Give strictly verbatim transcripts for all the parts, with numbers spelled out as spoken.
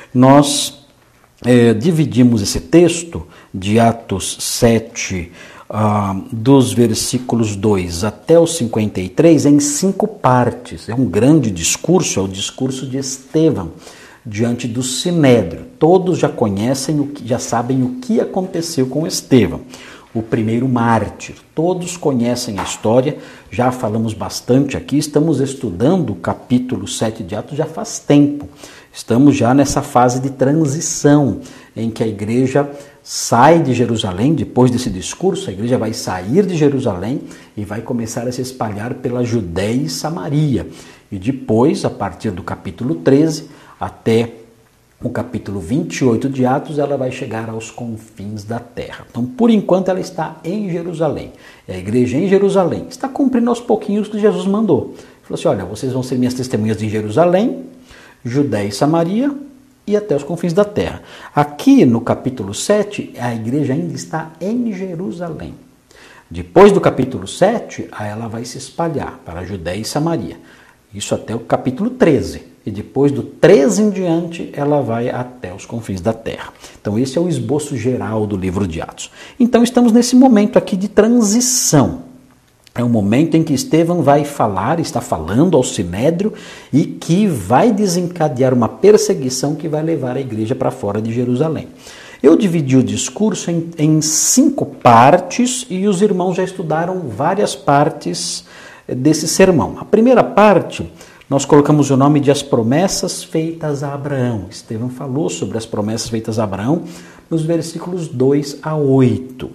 Nós é, dividimos esse texto de Atos sete, uh, dos versículos dois até os cinquenta e três, em cinco partes. É um grande discurso, é o discurso de Estevão diante do Sinédrio. Todos já conhecem, o que, já sabem o que aconteceu com Estevão, o primeiro mártir. Todos conhecem a história, já falamos bastante aqui, estamos estudando o capítulo sete de Atos já faz tempo. Estamos já nessa fase de transição, em que a igreja sai de Jerusalém. Depois desse discurso, a igreja vai sair de Jerusalém e vai começar a se espalhar pela Judéia e Samaria. E depois, a partir do capítulo treze até o capítulo vinte e oito de Atos, ela vai chegar aos confins da terra. Então, por enquanto, ela está em Jerusalém. E a igreja em Jerusalém está cumprindo aos pouquinhos o que Jesus mandou. Ele falou assim, olha, vocês vão ser minhas testemunhas em Jerusalém, Judéia e Samaria e até os confins da terra. Aqui no capítulo sete, a igreja ainda está em Jerusalém. Depois do capítulo sete, ela vai se espalhar para a Judéia e Samaria. Isso até o capítulo treze. E depois do treze em diante, ela vai até os confins da terra. Então esse é o esboço geral do livro de Atos. Então estamos nesse momento aqui de transição. É um momento em que Estevão vai falar, está falando ao Sinédrio e que vai desencadear uma perseguição que vai levar a igreja para fora de Jerusalém. Eu dividi o discurso em, em cinco partes e os irmãos já estudaram várias partes desse sermão. A primeira parte, nós colocamos o nome de As Promessas Feitas a Abraão. Estevão falou sobre as promessas feitas a Abraão nos versículos dois a oito.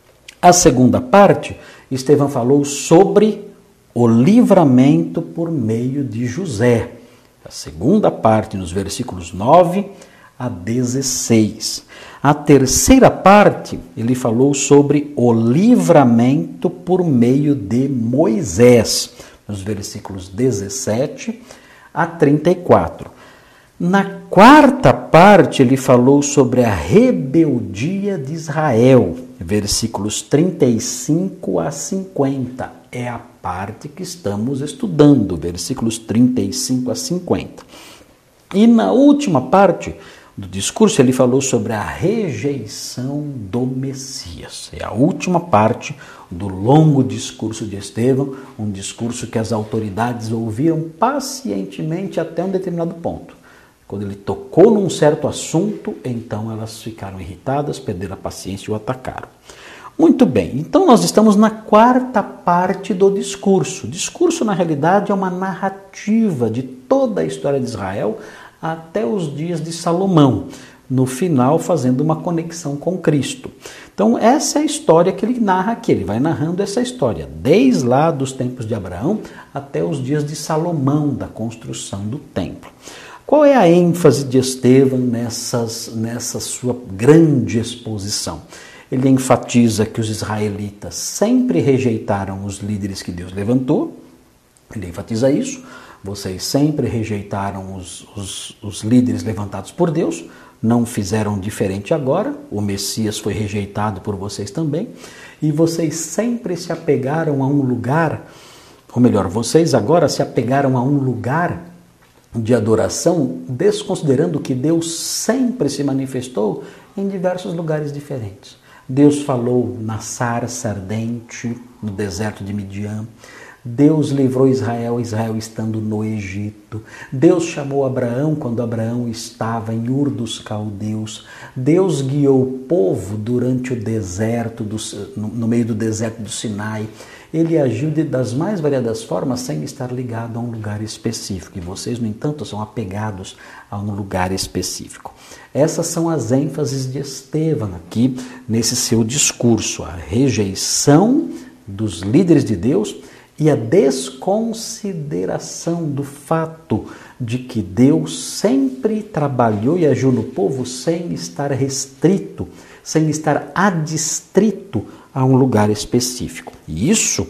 A segunda parte, Estevão falou sobre o livramento por meio de José. A segunda parte, nos versículos nove a dezesseis. A terceira parte, ele falou sobre o livramento por meio de Moisés, nos versículos dezessete a trinta e quatro. Na quarta parte, ele falou sobre a rebeldia de Israel, versículos trinta e cinco a cinquenta. É a parte que estamos estudando, versículos trinta e cinco a cinquenta. E na última parte do discurso, ele falou sobre a rejeição do Messias. É a última parte do longo discurso de Estevão, um discurso que as autoridades ouviram pacientemente até um determinado ponto. Quando ele tocou num certo assunto, então elas ficaram irritadas, perderam a paciência e o atacaram. Muito bem, então nós estamos na quarta parte do discurso. O discurso, na realidade, é uma narrativa de toda a história de Israel até os dias de Salomão, no final fazendo uma conexão com Cristo. Então essa é a história que ele narra aqui, ele vai narrando essa história, desde lá dos tempos de Abraão até os dias de Salomão, da construção do templo. Qual é a ênfase de Estevão nessas, nessa sua grande exposição? Ele enfatiza que os israelitas sempre rejeitaram os líderes que Deus levantou, ele enfatiza isso. Vocês sempre rejeitaram os, os, os líderes levantados por Deus, não fizeram diferente agora, o Messias foi rejeitado por vocês também, e vocês sempre se apegaram a um lugar, ou melhor, vocês agora se apegaram a um lugar de adoração, desconsiderando que Deus sempre se manifestou em diversos lugares diferentes. Deus falou na sarça ardente, no deserto de Midian. Deus livrou Israel, Israel estando no Egito. Deus chamou Abraão quando Abraão estava em Ur dos Caldeus. Deus guiou o povo durante o deserto, do, no meio do deserto do Sinai. Ele agiu de, das mais variadas formas sem estar ligado a um lugar específico. E vocês, no entanto, são apegados a um lugar específico. Essas são as ênfases de Estevão aqui nesse seu discurso. A rejeição dos líderes de Deus e a desconsideração do fato de que Deus sempre trabalhou e agiu no povo sem estar restrito, sem estar adstrito a um lugar específico. E isso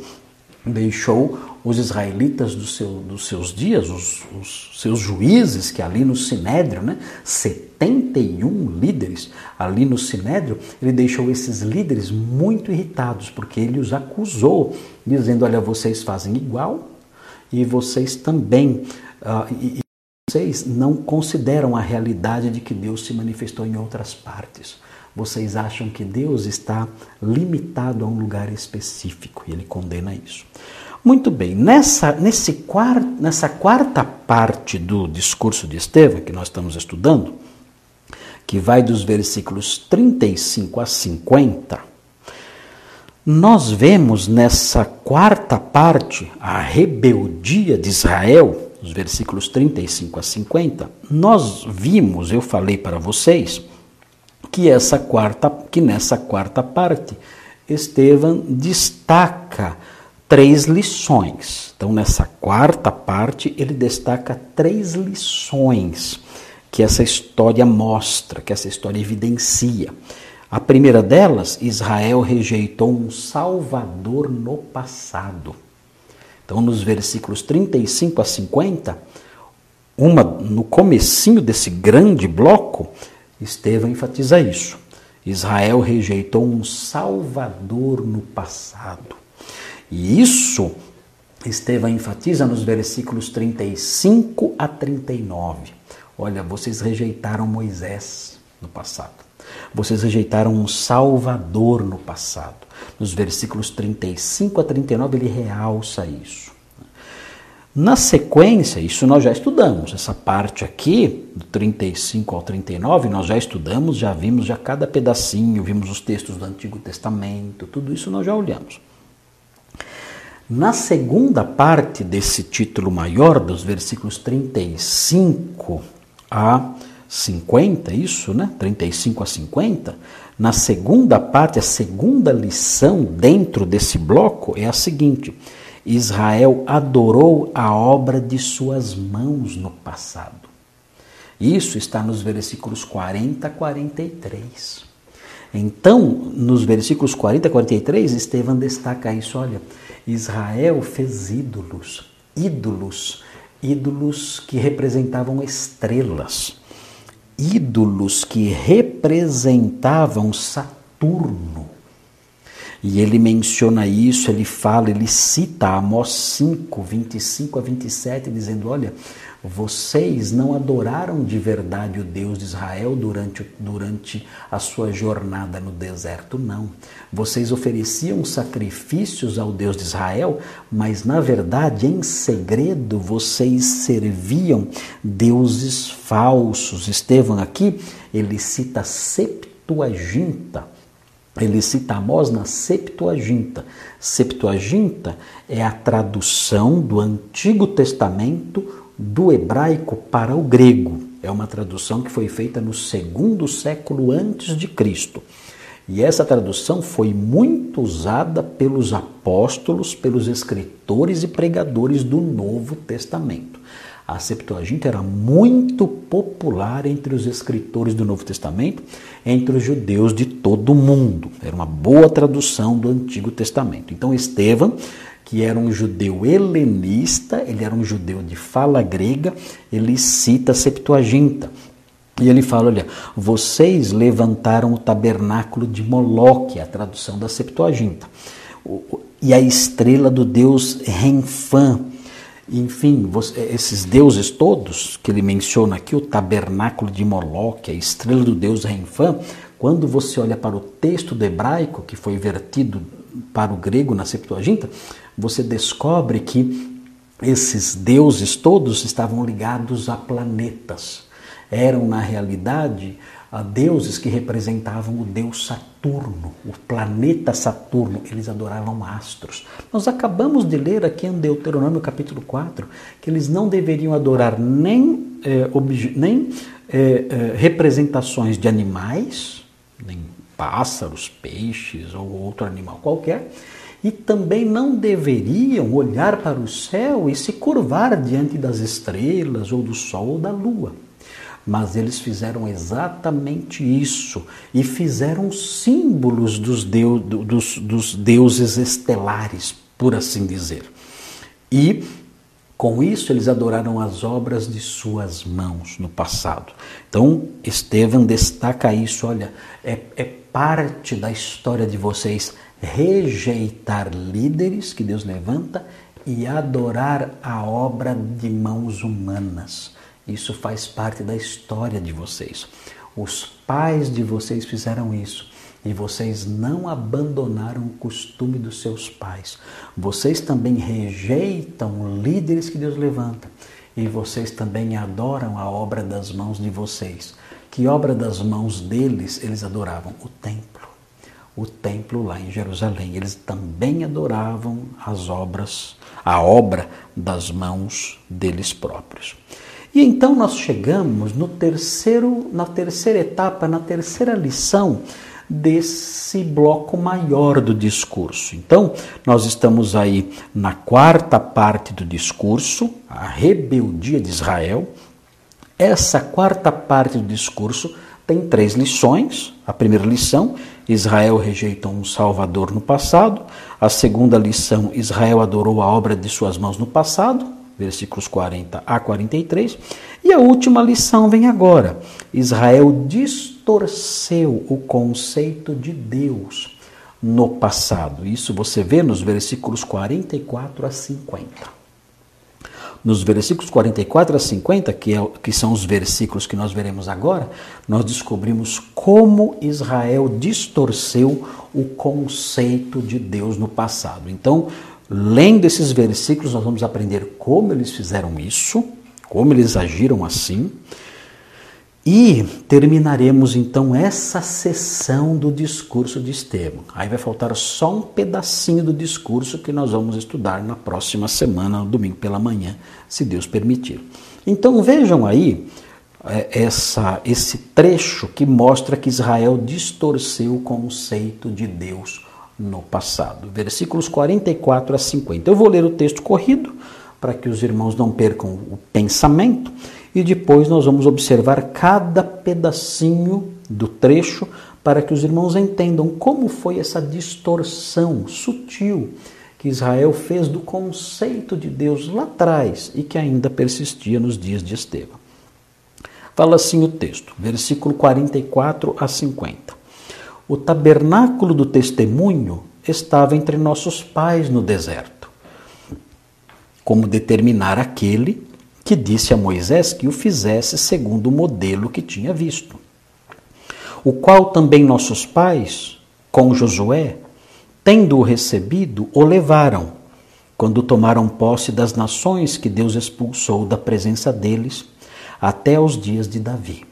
deixou os israelitas do seu, dos seus dias, os, os seus juízes, que ali no Sinédrio, né, setenta e um líderes ali no Sinédrio, ele deixou esses líderes muito irritados, porque ele os acusou, dizendo, olha, vocês fazem igual e vocês também, uh, e, Vocês não consideram a realidade de que Deus se manifestou em outras partes. Vocês acham que Deus está limitado a um lugar específico, e ele condena isso. Muito bem, nessa, nesse quarto, nessa quarta parte do discurso de Estevão, que nós estamos estudando, que vai dos versículos trinta e cinco a cinquenta, nós vemos nessa quarta parte a rebeldia de Israel, os versículos trinta e cinco a cinquenta, nós vimos, eu falei para vocês, que, essa quarta, que nessa quarta parte, Estevão destaca três lições. Então, nessa quarta parte, ele destaca três lições que essa história mostra, que essa história evidencia. A primeira delas, Israel rejeitou um Salvador no passado. Então, nos versículos trinta e cinco a cinquenta, uma, no comecinho desse grande bloco, Estevão enfatiza isso. Israel rejeitou um Salvador no passado. E isso Estevão enfatiza nos versículos trinta e cinco a trinta e nove. Olha, vocês rejeitaram Moisés no passado. Vocês rejeitaram um Salvador no passado. Nos versículos trinta e cinco a trinta e nove ele realça isso. Na sequência, isso nós já estudamos, essa parte aqui, do trinta e cinco ao trinta e nove, nós já estudamos, já vimos já cada pedacinho, vimos os textos do Antigo Testamento, tudo isso nós já olhamos. Na segunda parte desse título maior, dos versículos trinta e cinco a cinquenta, isso, né? trinta e cinco a cinquenta, na segunda parte, a segunda lição dentro desse bloco é a seguinte: Israel adorou a obra de suas mãos no passado. Isso está nos versículos quarenta a quarenta e três. Então, nos versículos quarenta a quarenta e três, Estevão destaca isso, olha, Israel fez ídolos, ídolos, ídolos que representavam estrelas, ídolos que representavam Saturno. E ele menciona isso, ele fala, ele cita Amós cinco, vinte e cinco a vinte e sete, dizendo, olha, vocês não adoraram de verdade o Deus de Israel durante, durante a sua jornada no deserto, não. Vocês ofereciam sacrifícios ao Deus de Israel, mas na verdade, em segredo, vocês serviam deuses falsos. Estevão aqui, ele cita Septuaginta. Ele cita Amós na Septuaginta. Septuaginta é a tradução do Antigo Testamento do hebraico para o grego. É uma tradução que foi feita no segundo século antes de Cristo. E essa tradução foi muito usada pelos apóstolos, pelos escritores e pregadores do Novo Testamento. A Septuaginta era muito popular entre os escritores do Novo Testamento, entre os judeus de todo o mundo. Era uma boa tradução do Antigo Testamento. Então, Estevão, que era um judeu helenista, ele era um judeu de fala grega, ele cita a Septuaginta. E ele fala, olha, vocês levantaram o tabernáculo de Moloque, a tradução da Septuaginta, e a estrela do deus Renfã. Enfim, esses deuses todos que ele menciona aqui, o tabernáculo de Moloque, a estrela do deus Renfã, quando você olha para o texto do hebraico, que foi vertido para o grego na Septuaginta, você descobre que esses deuses todos estavam ligados a planetas. Eram, na realidade, deuses que representavam o deus Saturno, o planeta Saturno. Eles adoravam astros. Nós acabamos de ler aqui em Deuteronômio capítulo quatro que eles não deveriam adorar nem, é, obje, nem é, é, representações de animais, nem pássaros, peixes ou outro animal qualquer, e também não deveriam olhar para o céu e se curvar diante das estrelas ou do sol ou da lua. Mas eles fizeram exatamente isso e fizeram símbolos dos, deus, dos, dos deuses estelares, por assim dizer. E com isso eles adoraram as obras de suas mãos no passado. Então Estevão destaca isso, olha, é, é parte da história de vocês rejeitar líderes que Deus levanta e adorar a obra de mãos humanas. Isso faz parte da história de vocês. Os pais de vocês fizeram isso. E vocês não abandonaram o costume dos seus pais. Vocês também rejeitam líderes que Deus levanta. E vocês também adoram a obra das mãos de vocês. Que obra das mãos deles eles adoravam? O templo. O templo lá em Jerusalém. Eles também adoravam as obras, a obra das mãos deles próprios. E então nós chegamos no terceiro, na terceira etapa, na terceira lição desse bloco maior do discurso. Então, nós estamos aí na quarta parte do discurso, a rebeldia de Israel. Essa quarta parte do discurso tem três lições. A primeira lição, Israel rejeitou um Salvador no passado. A segunda lição, Israel adorou a obra de suas mãos no passado, versículos quarenta a quarenta e três. E a última lição vem agora. Israel distorceu o conceito de Deus no passado. Isso você vê nos versículos quarenta e quatro a cinquenta. Nos versículos quarenta e quatro a cinquenta, que, é, que são os versículos que nós veremos agora, nós descobrimos como Israel distorceu o conceito de Deus no passado. Então, lendo esses versículos, nós vamos aprender como eles fizeram isso, como eles agiram assim, e terminaremos então essa sessão do discurso de Estevão. Aí vai faltar só um pedacinho do discurso que nós vamos estudar na próxima semana, no domingo pela manhã, se Deus permitir. Então vejam aí essa, esse trecho que mostra que Israel distorceu o conceito de Deus no passado. Versículos quarenta e quatro a cinquenta. Eu vou ler o texto corrido para que os irmãos não percam o pensamento e depois nós vamos observar cada pedacinho do trecho para que os irmãos entendam como foi essa distorção sutil que Israel fez do conceito de Deus lá atrás e que ainda persistia nos dias de Estevão. Fala assim o texto, versículo quarenta e quatro a cinquenta. O tabernáculo do testemunho estava entre nossos pais no deserto, como determinar aquele que disse a Moisés que o fizesse segundo o modelo que tinha visto, o qual também nossos pais, com Josué, tendo-o recebido, o levaram, quando tomaram posse das nações que Deus expulsou da presença deles, até os dias de Davi.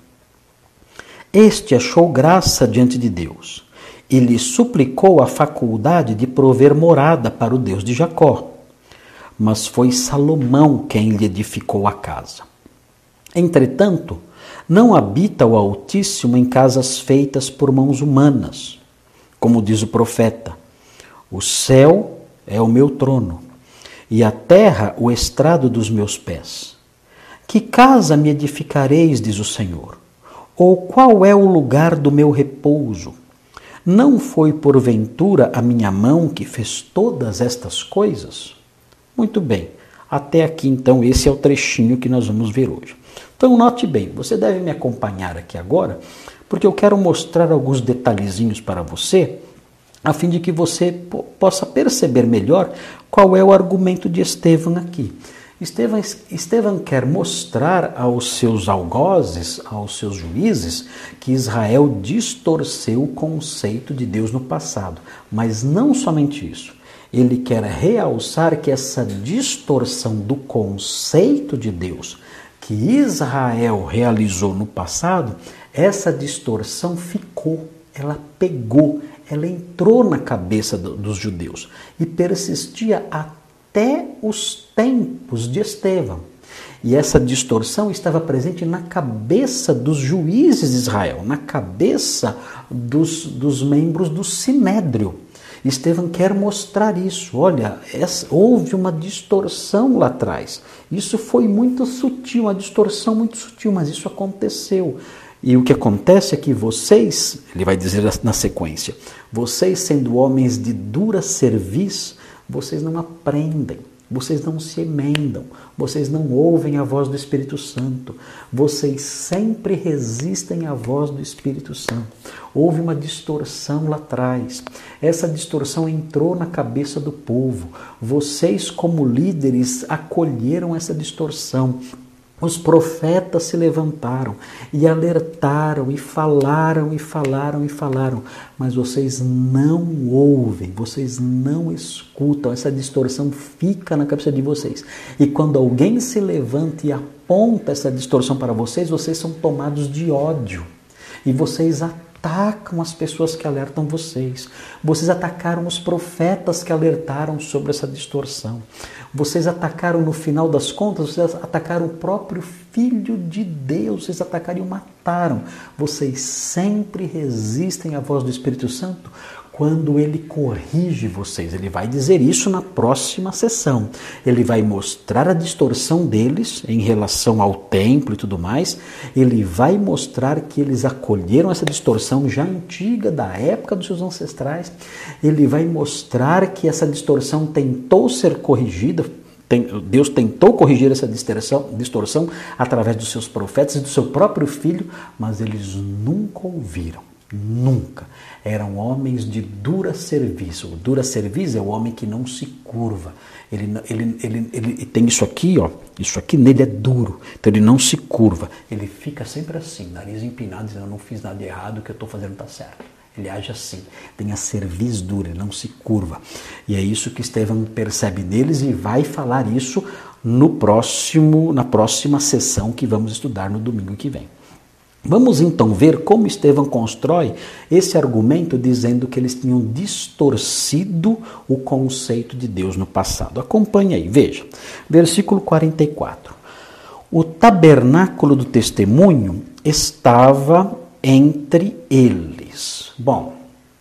Este achou graça diante de Deus e lhe suplicou a faculdade de prover morada para o Deus de Jacó. Mas foi Salomão quem lhe edificou a casa. Entretanto, não habita o Altíssimo em casas feitas por mãos humanas. Como diz o profeta, o céu é o meu trono, e a terra o estrado dos meus pés. Que casa me edificareis, diz o Senhor? Ou qual é o lugar do meu repouso? Não foi porventura a minha mão que fez todas estas coisas? Muito bem, até aqui então esse é o trechinho que nós vamos ver hoje. Então note bem, você deve me acompanhar aqui agora, porque eu quero mostrar alguns detalhezinhos para você, a fim de que você possa perceber melhor qual é o argumento de Estevão aqui. Estevão, Estevão quer mostrar aos seus algozes, aos seus juízes, que Israel distorceu o conceito de Deus no passado. Mas não somente isso. Ele quer realçar que essa distorção do conceito de Deus que Israel realizou no passado, essa distorção ficou, ela pegou, ela entrou na cabeça do, dos judeus e persistia até os tempos de Estevão. E essa distorção estava presente na cabeça dos juízes de Israel, na cabeça dos, dos membros do Sinédrio. Estevão quer mostrar isso. Olha, essa, houve uma distorção lá atrás. Isso foi muito sutil, uma distorção muito sutil, mas isso aconteceu. E o que acontece é que vocês, ele vai dizer na sequência, vocês sendo homens de dura cerviz, vocês não aprendem, vocês não se emendam, vocês não ouvem a voz do Espírito Santo, vocês sempre resistem à voz do Espírito Santo. Houve uma distorção lá atrás, essa distorção entrou na cabeça do povo, vocês como líderes acolheram essa distorção. Os profetas se levantaram e alertaram e falaram e falaram e falaram, mas vocês não ouvem, vocês não escutam, essa distorção fica na cabeça de vocês. E quando alguém se levanta e aponta essa distorção para vocês, vocês são tomados de ódio e vocês atacam as pessoas que alertam vocês. Vocês atacaram os profetas que alertaram sobre essa distorção. Vocês atacaram, no final das contas, vocês atacaram o próprio Filho de Deus, vocês atacaram e o mataram. Vocês sempre resistem à voz do Espírito Santo quando ele corrige vocês. Ele vai dizer isso na próxima sessão. Ele vai mostrar a distorção deles em relação ao templo e tudo mais. Ele vai mostrar que eles acolheram essa distorção já antiga, da época dos seus ancestrais. Ele vai mostrar que essa distorção tentou ser corrigida. Deus tentou corrigir essa distorção, distorção através dos seus profetas e do seu próprio Filho, mas eles nunca ouviram. Nunca. Eram homens de dura serviço. O dura serviço é o homem que não se curva. Ele, ele, ele, ele tem isso aqui, ó. Isso aqui nele é duro. Então ele não se curva. Ele fica sempre assim, nariz empinado, dizendo: eu não fiz nada errado, o que eu estou fazendo está certo. Ele age assim, tem a cerviz dura, ele não se curva. E é isso que Estevão percebe neles e vai falar isso no próximo, na próxima sessão que vamos estudar no domingo que vem. Vamos então ver como Estevão constrói esse argumento dizendo que eles tinham distorcido o conceito de Deus no passado. Acompanhe aí, veja, versículo quarenta e quatro. O tabernáculo do testemunho estava entre eles. Bom,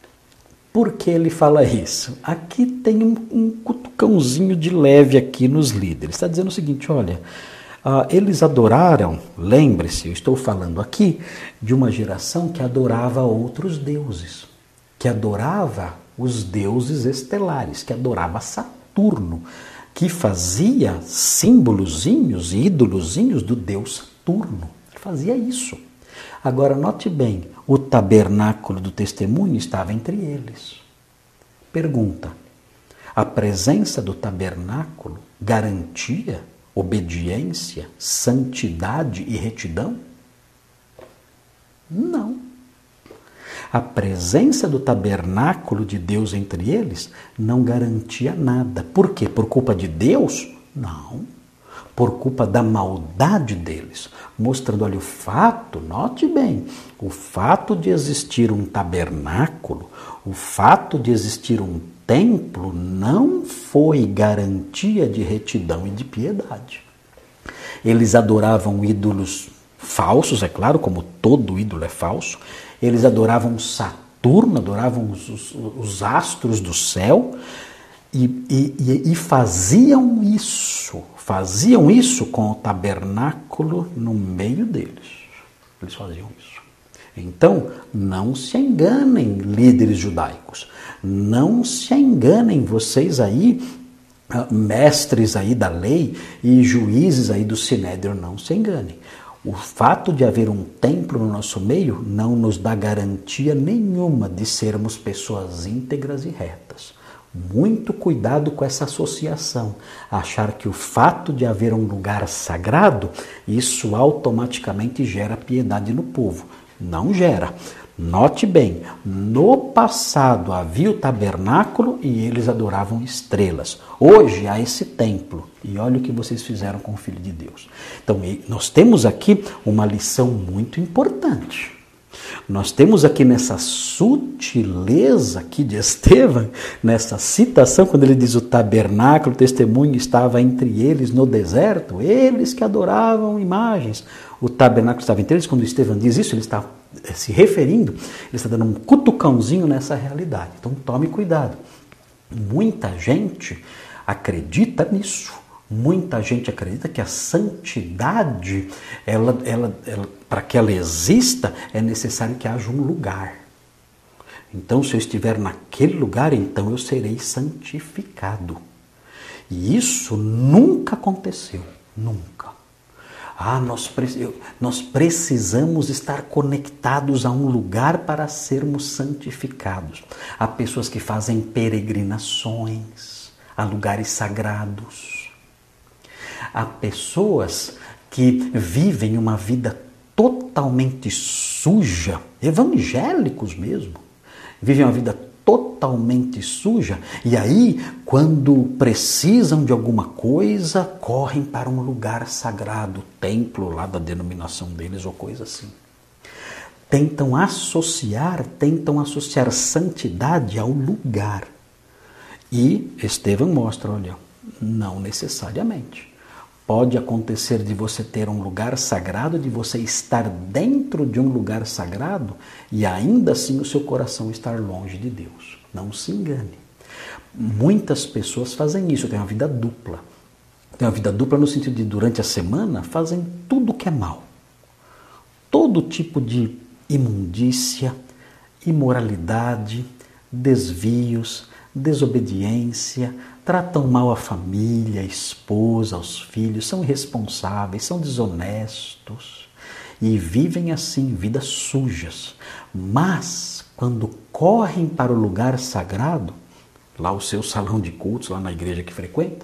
por que ele fala isso? Aqui tem um, um cutucãozinho de leve aqui nos líderes. Está dizendo o seguinte, olha... Uh, eles adoraram, lembre-se, eu estou falando aqui de uma geração que adorava outros deuses, que adorava os deuses estelares, que adorava Saturno, que fazia símbolozinhos, ídolozinhos do deus Saturno. Ele fazia isso. Agora, note bem, o tabernáculo do testemunho estava entre eles. Pergunta, a presença do tabernáculo garantia obediência, santidade e retidão? Não. A presença do tabernáculo de Deus entre eles não garantia nada. Por quê? Por culpa de Deus? Não. Por culpa da maldade deles. Mostrando, olha, o fato, note bem, o fato de existir um tabernáculo, o fato de existir um templo não foi garantia de retidão e de piedade. Eles adoravam ídolos falsos, é claro, como todo ídolo é falso. Eles adoravam Saturno, adoravam os, os, os astros do céu e, e, e faziam isso, faziam isso com o tabernáculo no meio deles. Eles faziam isso. Então, não se enganem, líderes judaicos. Não se enganem vocês aí, mestres aí da lei e juízes aí do Sinédrio, não se enganem. O fato de haver um templo no nosso meio não nos dá garantia nenhuma de sermos pessoas íntegras e retas. Muito cuidado com essa associação. Achar que o fato de haver um lugar sagrado, isso automaticamente gera piedade no povo. Não gera. Note bem, no passado havia o tabernáculo e eles adoravam estrelas. Hoje há esse templo e olha o que vocês fizeram com o Filho de Deus. Então, nós temos aqui uma lição muito importante. Nós temos aqui nessa sutileza aqui de Estevão, nessa citação, quando ele diz o tabernáculo, o testemunho estava entre eles no deserto, eles que adoravam imagens. O tabernáculo estava entre eles, quando Estevão diz isso, ele está se referindo, ele está dando um cutucãozinho nessa realidade. Então tome cuidado. Muita gente acredita nisso. Muita gente acredita que a santidade, ela, ela, ela, para que ela exista, é necessário que haja um lugar. Então, se eu estiver naquele lugar, então eu serei santificado. E isso nunca aconteceu. Nunca. Ah, nós, nós precisamos estar conectados a um lugar para sermos santificados. Há pessoas que fazem peregrinações a lugares sagrados. Há pessoas que vivem uma vida totalmente suja, evangélicos mesmo, vivem uma vida totalmente suja, e aí, quando precisam de alguma coisa, correm para um lugar sagrado, templo lá da denominação deles ou coisa assim. Tentam associar, tentam associar santidade ao lugar. E Estevão mostra, olha, não necessariamente. Pode acontecer de você ter um lugar sagrado, de você estar dentro de um lugar sagrado e ainda assim o seu coração estar longe de Deus. Não se engane. Muitas pessoas fazem isso, têm uma vida dupla. Têm uma vida dupla no sentido de durante a semana fazem tudo que é mal. Todo tipo de imundícia, imoralidade, desvios, desobediência, tratam mal a família, a esposa, os filhos, são irresponsáveis, são desonestos e vivem assim, vidas sujas. Mas, quando correm para o lugar sagrado, lá o seu salão de cultos, lá na igreja que frequenta,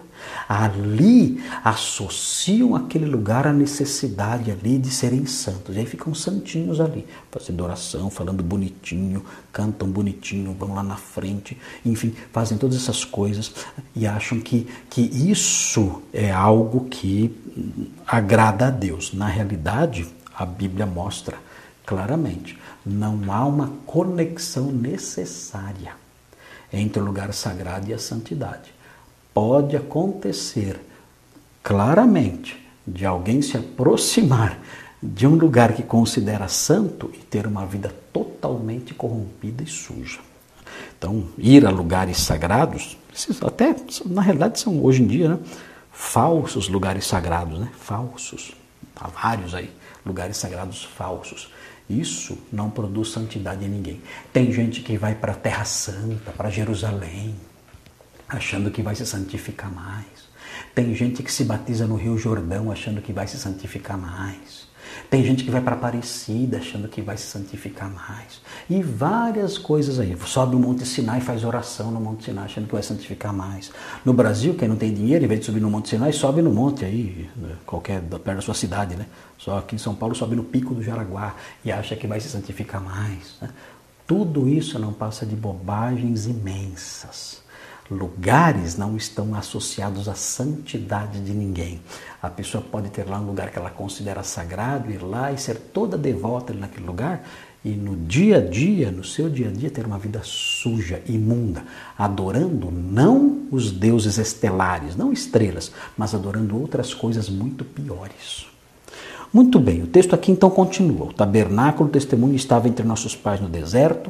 ali associam aquele lugar à necessidade ali de serem santos. E aí ficam santinhos ali, fazendo oração, falando bonitinho, cantam bonitinho, vão lá na frente, enfim, fazem todas essas coisas e acham que, que isso é algo que agrada a Deus. Na realidade, a Bíblia mostra claramente, não há uma conexão necessária entre o lugar sagrado e a santidade. Pode acontecer claramente de alguém se aproximar de um lugar que considera santo e ter uma vida totalmente corrompida e suja. Então, ir a lugares sagrados, até na realidade são hoje em dia, né, falsos lugares sagrados, né, falsos. Há vários aí, lugares sagrados falsos. Isso não produz santidade em ninguém. Tem gente que vai para a Terra Santa, para Jerusalém, achando que vai se santificar mais. Tem gente que se batiza no Rio Jordão, achando que vai se santificar mais. Tem gente que vai para Aparecida, achando que vai se santificar mais. E várias coisas aí. Sobe o Monte Sinai e faz oração no Monte Sinai, achando que vai santificar mais. No Brasil, quem não tem dinheiro, em vez de subir no Monte Sinai, sobe no monte aí, qualquer, perto da sua cidade, né? Só aqui em São Paulo sobe no Pico do Jaraguá e acha que vai se santificar mais, né? Tudo isso não passa de bobagens imensas. Lugares não estão associados à santidade de ninguém. A pessoa pode ter lá um lugar que ela considera sagrado, ir lá e ser toda devota naquele lugar, e no dia a dia, no seu dia a dia, ter uma vida suja, imunda, adorando não os deuses estelares, não estrelas, mas adorando outras coisas muito piores. Muito bem, o texto aqui então continua. O tabernáculo, o testemunho, estava entre nossos pais no deserto.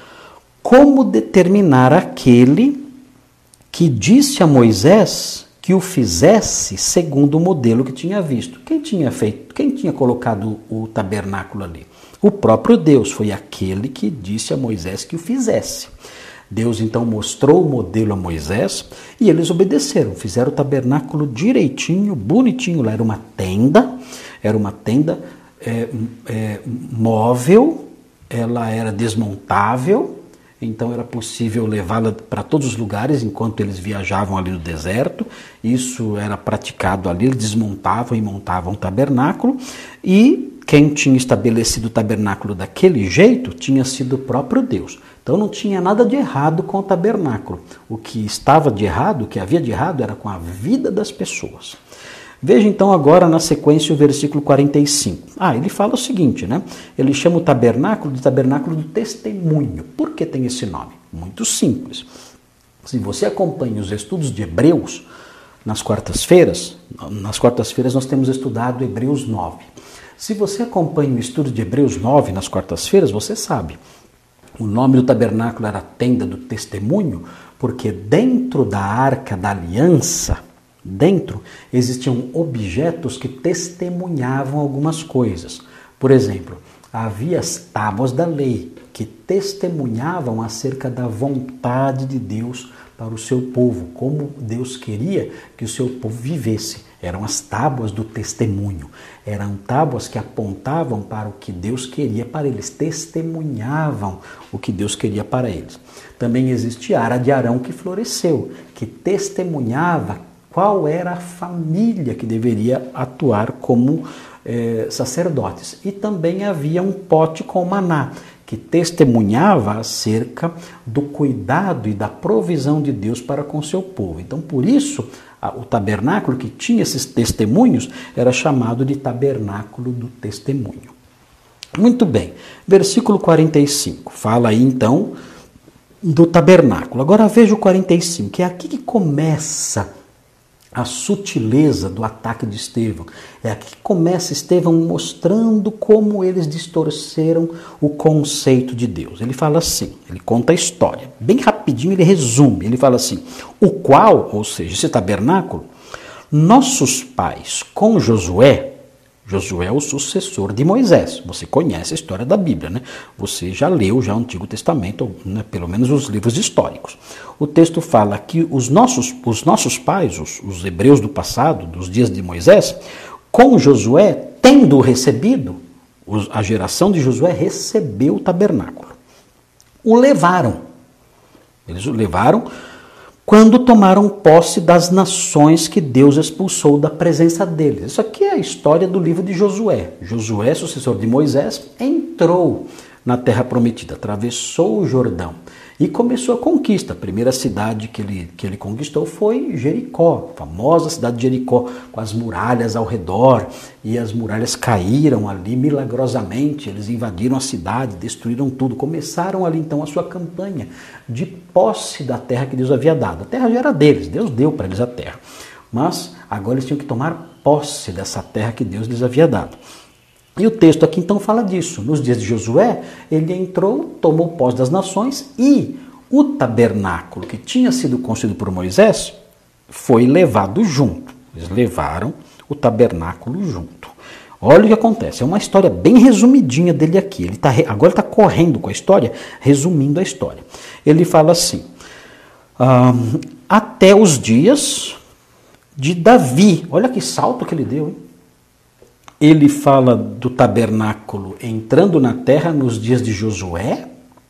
Como determinar aquele que disse a Moisés que o fizesse segundo o modelo que tinha visto? Quem tinha feito, quem tinha colocado o tabernáculo ali? O próprio Deus foi aquele que disse a Moisés que o fizesse. Deus então mostrou o modelo a Moisés e eles obedeceram, fizeram o tabernáculo direitinho, bonitinho. Lá era uma tenda, era uma tenda é, é, móvel, ela era desmontável, então era possível levá-la para todos os lugares enquanto eles viajavam ali no deserto. Isso era praticado ali, eles desmontavam e montavam o tabernáculo, e quem tinha estabelecido o tabernáculo daquele jeito tinha sido o próprio Deus. Então não tinha nada de errado com o tabernáculo. O que estava de errado, o que havia de errado era com a vida das pessoas. Veja então agora na sequência o versículo quarenta e cinco. Ah, ele fala o seguinte, né? Ele chama o tabernáculo de tabernáculo do testemunho. Por que tem esse nome? Muito simples. Se você acompanha os estudos de Hebreus nas quartas-feiras, nas quartas-feiras nós temos estudado Hebreus nove. Se você acompanha o estudo de Hebreus nove nas quartas-feiras, você sabe. O nome do tabernáculo era Tenda do Testemunho, porque dentro da Arca da Aliança, dentro existiam objetos que testemunhavam algumas coisas. Por exemplo, havia as tábuas da lei, que testemunhavam acerca da vontade de Deus para o seu povo, como Deus queria que o seu povo vivesse. Eram as tábuas do testemunho, eram tábuas que apontavam para o que Deus queria para eles, testemunhavam o que Deus queria para eles. Também existia a Ara de Arão que floresceu, que testemunhava qual era a família que deveria atuar como eh, sacerdotes. E também havia um pote com maná, que testemunhava acerca do cuidado e da provisão de Deus para com seu povo. Então, por isso, o tabernáculo que tinha esses testemunhos era chamado de tabernáculo do testemunho. Muito bem, versículo quarenta e cinco, fala aí então do tabernáculo. Agora veja o quarenta e cinco, que é aqui que começa a sutileza do ataque de Estevão. É aqui que começa Estevão mostrando como eles distorceram o conceito de Deus. Ele fala assim, ele conta a história, bem rapidinho ele resume, ele fala assim, o qual, ou seja, esse tabernáculo, nossos pais com Josué, Josué é o sucessor de Moisés. Você conhece a história da Bíblia, né? Você já leu já o Antigo Testamento, né? Pelo menos os livros históricos. O texto fala que os nossos, os nossos pais, os, os hebreus do passado, dos dias de Moisés, com Josué, tendo recebido, a geração de Josué recebeu o tabernáculo. O levaram. Eles o levaram quando tomaram posse das nações que Deus expulsou da presença deles. Isso aqui é a história do livro de Josué. Josué, sucessor de Moisés, entrou na terra prometida, atravessou o Jordão e começou a conquista. A primeira cidade que ele, que ele conquistou foi Jericó, a famosa cidade de Jericó, com as muralhas ao redor, e as muralhas caíram ali milagrosamente, eles invadiram a cidade, destruíram tudo, começaram ali então a sua campanha de posse da terra que Deus havia dado. A terra já era deles, Deus deu para eles a terra, mas agora eles tinham que tomar posse dessa terra que Deus lhes havia dado. E o texto aqui então fala disso. Nos dias de Josué, ele entrou, tomou posse das nações e o tabernáculo que tinha sido construído por Moisés foi levado junto. Eles levaram o tabernáculo junto. Olha o que acontece. É uma história bem resumidinha dele aqui. Ele tá, agora ele está correndo com a história, resumindo a história. Ele fala assim, ah, até os dias de Davi. Olha que salto que ele deu, hein? Ele fala do tabernáculo entrando na terra nos dias de Josué,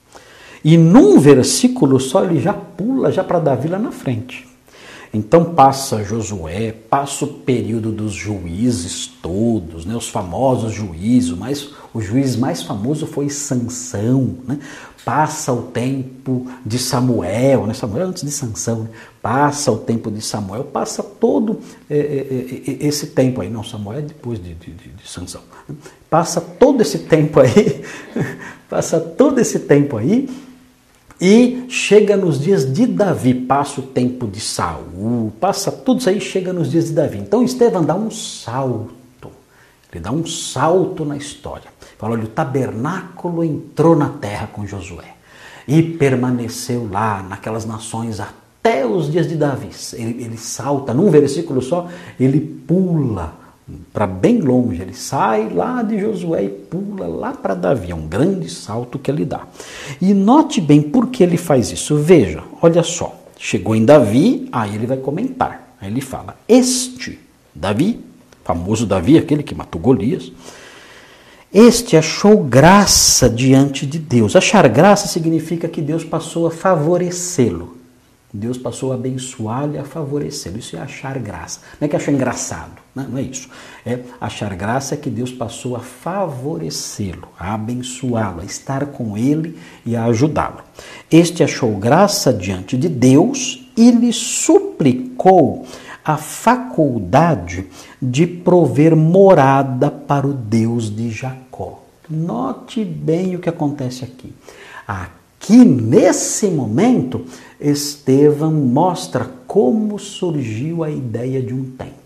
e num versículo só ele já pula já para Davi lá na frente. Então passa Josué, passa o período dos juízes todos, né, os famosos juízes, mas o juiz mais famoso foi Sansão, né? Passa o tempo de Samuel, né? Samuel antes de Sansão, né? Passa o tempo de Samuel, passa todo é, é, esse tempo aí, não, Samuel é depois de, de, de, de Sansão, né? Passa todo esse tempo aí, passa todo esse tempo aí, e chega nos dias de Davi, passa o tempo de Saul, passa tudo isso aí, chega nos dias de Davi. Então Estevão dá um salto, ele dá um salto na história. Fala, olha, o tabernáculo entrou na terra com Josué e permaneceu lá naquelas nações até os dias de Davi. Ele, ele salta, num versículo só, ele pula para bem longe, ele sai lá de Josué e pula lá para Davi, é um grande salto que ele dá. E note bem por que ele faz isso, veja, olha só, chegou em Davi, aí ele vai comentar, aí ele fala, este Davi, famoso Davi, aquele que matou Golias, este achou graça diante de Deus. Achar graça significa que Deus passou a favorecê-lo. Deus passou a abençoá-lo e a favorecê-lo. Isso é achar graça. Não é que achou engraçado, né? Não é isso. É achar graça é que Deus passou a favorecê-lo, a abençoá-lo, a estar com ele e a ajudá-lo. Este achou graça diante de Deus e lhe suplicou a faculdade de prover morada para o Deus de Jacó. Note bem o que acontece aqui. Aqui, nesse momento, Estevão mostra como surgiu a ideia de um templo.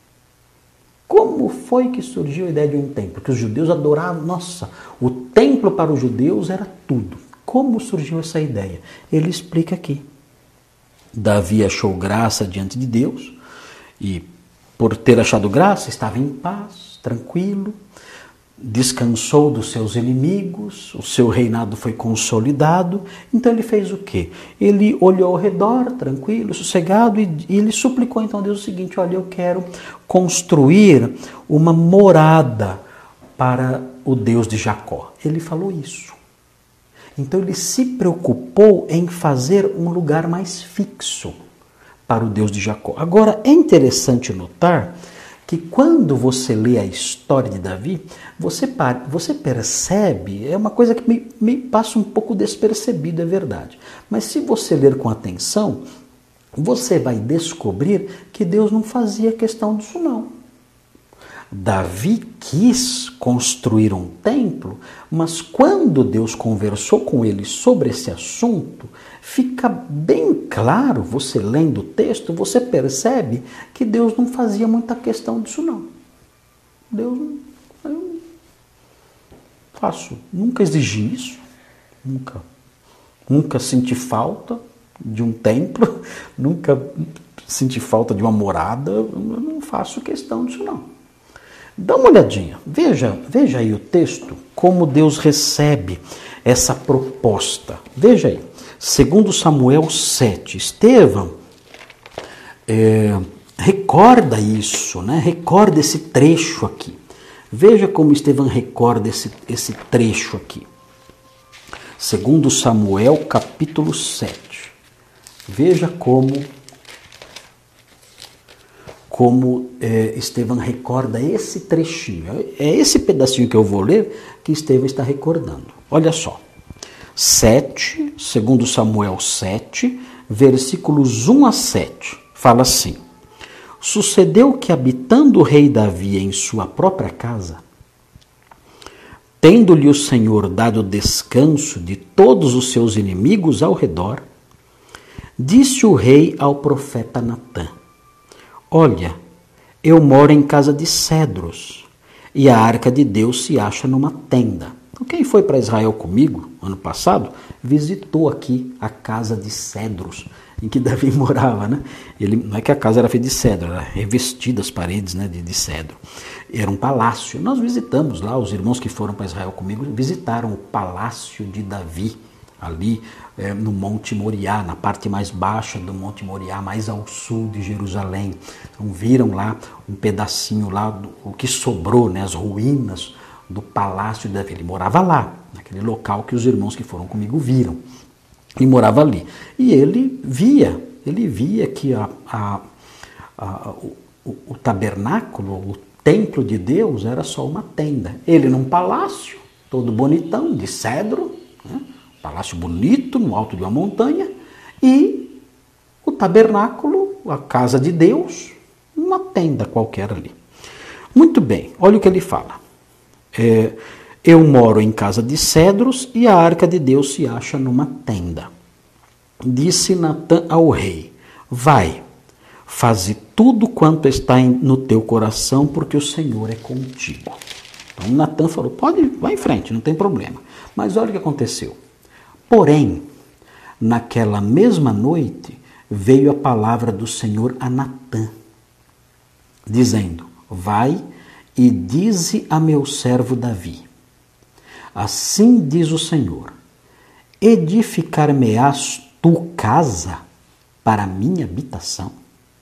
Como foi que surgiu a ideia de um templo? Porque os judeus adoravam, nossa, o templo para os judeus era tudo. Como surgiu essa ideia? Ele explica aqui. Davi achou graça diante de Deus e, por ter achado graça, estava em paz, tranquilo, descansou dos seus inimigos, o seu reinado foi consolidado. Então ele fez o quê? Ele olhou ao redor, tranquilo, sossegado, e, e ele suplicou então a Deus o seguinte, olha, eu quero construir uma morada para o Deus de Jacó. Ele falou isso. Então ele se preocupou em fazer um lugar mais fixo para o Deus de Jacó. Agora, é interessante notar que quando você lê a história de Davi, você, você percebe, é uma coisa que me, me passa um pouco despercebido, é verdade. Mas se você ler com atenção, você vai descobrir que Deus não fazia questão disso não. Davi quis construir um templo, mas quando Deus conversou com ele sobre esse assunto, fica bem claro, você lendo o texto, você percebe que Deus não fazia muita questão disso não. Deus não, eu não faço, nunca exigi isso, nunca, nunca senti falta de um templo, nunca senti falta de uma morada, eu não faço questão disso não. Dá uma olhadinha, veja, veja aí o texto, como Deus recebe essa proposta. Veja aí, segundo Samuel sete, Estevão é, recorda isso, né? Recorda esse trecho aqui. Veja como Estevão recorda esse, esse trecho aqui. Segundo Samuel capítulo sete. Veja como... como é, Estevão recorda esse trechinho. É esse pedacinho que eu vou ler que Estevão está recordando. Olha só. sete, segundo Samuel sete, versículos um a sete. Fala assim: Sucedeu que, habitando o rei Davi em sua própria casa, tendo-lhe o Senhor dado descanso de todos os seus inimigos ao redor, disse o rei ao profeta Natã: Olha, eu moro em casa de cedros, e a arca de Deus se acha numa tenda. Então, quem foi para Israel comigo, ano passado, visitou aqui a casa de cedros, em que Davi morava, né? Ele, não é que a casa era feita de cedro, era revestida as paredes, né, de, de cedro. Era um palácio. Nós visitamos lá, os irmãos que foram para Israel comigo, visitaram o palácio de Davi, ali é, no Monte Moriá, na parte mais baixa do Monte Moriá, mais ao sul de Jerusalém. Então viram lá um pedacinho lá, do, o que sobrou, né, as ruínas do palácio de Davi. Ele morava lá, naquele local que os irmãos que foram comigo viram. Ele morava ali. E ele via, ele via que a, a, a, o, o tabernáculo, o templo de Deus era só uma tenda. Ele num palácio, todo bonitão, de cedro, né? Palácio bonito, no alto de uma montanha, e o tabernáculo, a casa de Deus, uma tenda qualquer ali. Muito bem, olha o que ele fala. É, eu moro em casa de cedros e a arca de Deus se acha numa tenda. Disse Natã ao rei: Vai, faze tudo quanto está no teu coração, porque o Senhor é contigo. Então Natã falou: Pode, vai em frente, não tem problema. Mas olha o que aconteceu. Porém, naquela mesma noite, veio a palavra do Senhor a Natã, dizendo: Vai e dize a meu servo Davi: Assim diz o Senhor: Edificar-me-ás tu casa para minha habitação?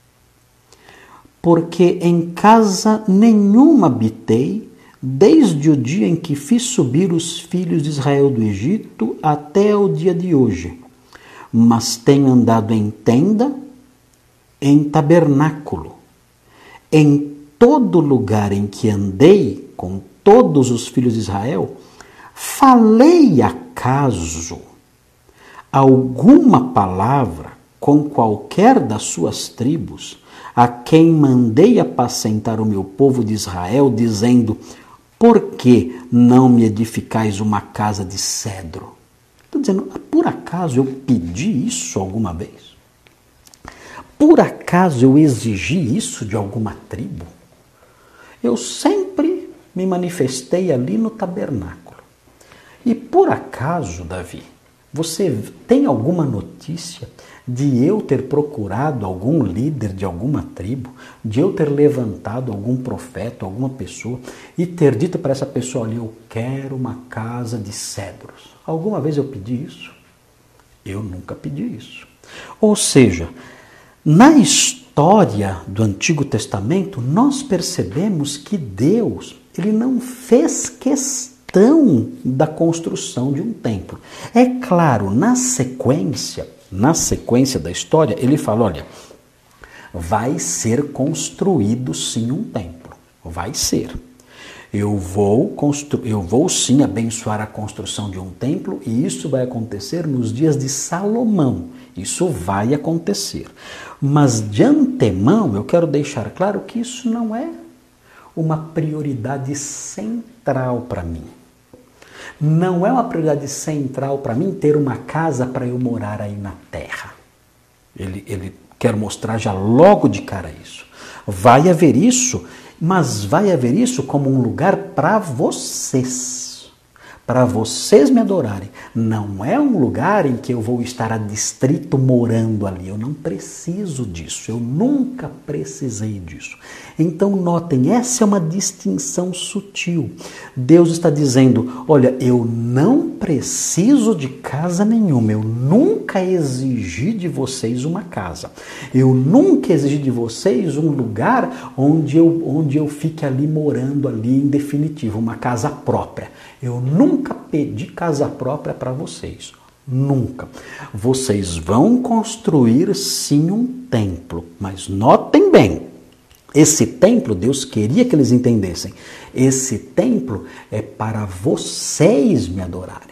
Porque em casa nenhuma habitei, desde o dia em que fiz subir os filhos de Israel do Egito até o dia de hoje. Mas tenho andado em tenda, em tabernáculo. Em todo lugar em que andei com todos os filhos de Israel, falei acaso alguma palavra com qualquer das suas tribos, a quem mandei apacentar o meu povo de Israel, dizendo: Por que não me edificais uma casa de cedro? Estou dizendo, por acaso eu pedi isso alguma vez? Por acaso eu exigi isso de alguma tribo? Eu sempre me manifestei ali no tabernáculo. E por acaso, Davi, você tem alguma notícia de eu ter procurado algum líder de alguma tribo, de eu ter levantado algum profeta, alguma pessoa, e ter dito para essa pessoa ali: eu quero uma casa de cedros? Alguma vez eu pedi isso? Eu nunca pedi isso. Ou seja, na história do Antigo Testamento, nós percebemos que Deus, ele não fez questão da construção de um templo. É claro, na sequência, na sequência da história, ele fala: olha, vai ser construído sim um templo. Vai ser. Eu vou, constru... eu vou sim abençoar a construção de um templo e isso vai acontecer nos dias de Salomão. Isso vai acontecer. Mas de antemão eu quero deixar claro que isso não é uma prioridade central para mim. Não é uma prioridade central para mim ter uma casa para eu morar aí na terra. Ele, ele quer mostrar já logo de cara isso. Vai haver isso, mas vai haver isso como um lugar para vocês. Para vocês me adorarem. Não é um lugar em que eu vou estar adstrito morando ali. Eu não preciso disso. Eu nunca precisei disso. Então notem, essa é uma distinção sutil. Deus está dizendo, olha, eu não preciso de casa nenhuma. Eu nunca exigi de vocês uma casa. Eu nunca exigi de vocês um lugar onde eu, onde eu fique ali morando ali em definitivo, uma casa própria. Eu nunca pedi casa própria para vocês. Nunca. Vocês vão construir sim um templo. Mas notem bem, esse templo, Deus queria que eles entendessem, esse templo é para vocês me adorarem.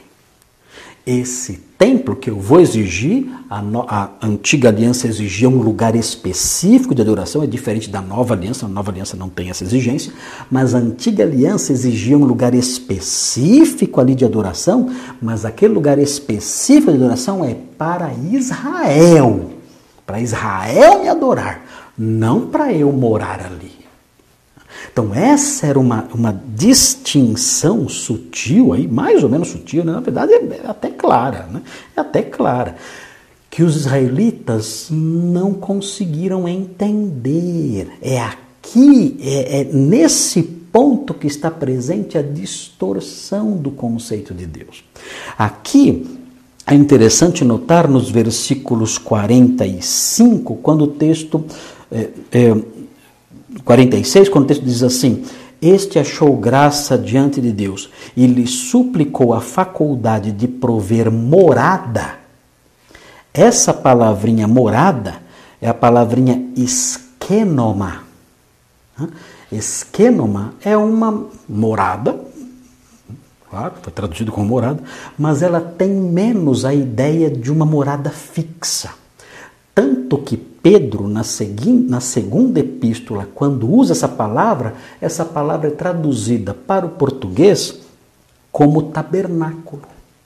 Esse templo que eu vou exigir, a, no, a antiga aliança exigia um lugar específico de adoração, é diferente da nova aliança, a nova aliança não tem essa exigência, mas a antiga aliança exigia um lugar específico ali de adoração, mas aquele lugar específico de adoração é para Israel, para Israel me adorar, não para eu morar ali. Então essa era uma, uma distinção sutil, aí, mais ou menos sutil, né? Na verdade é até clara, né? é até clara, que os israelitas não conseguiram entender. É aqui, é, é nesse ponto que está presente a distorção do conceito de Deus. Aqui é interessante notar nos versículos quarenta e cinco, quando o texto... É, é, quarenta e seis, quando o texto diz assim, este achou graça diante de Deus e lhe suplicou a faculdade de prover morada. Essa palavrinha morada é a palavrinha esquenoma. Esquenoma é uma morada, claro, foi traduzido como morada, mas ela tem menos a ideia de uma morada fixa. Tanto que Pedro, na, segui, na segunda epístola, quando usa essa palavra, essa palavra é traduzida para o português como tabernáculo.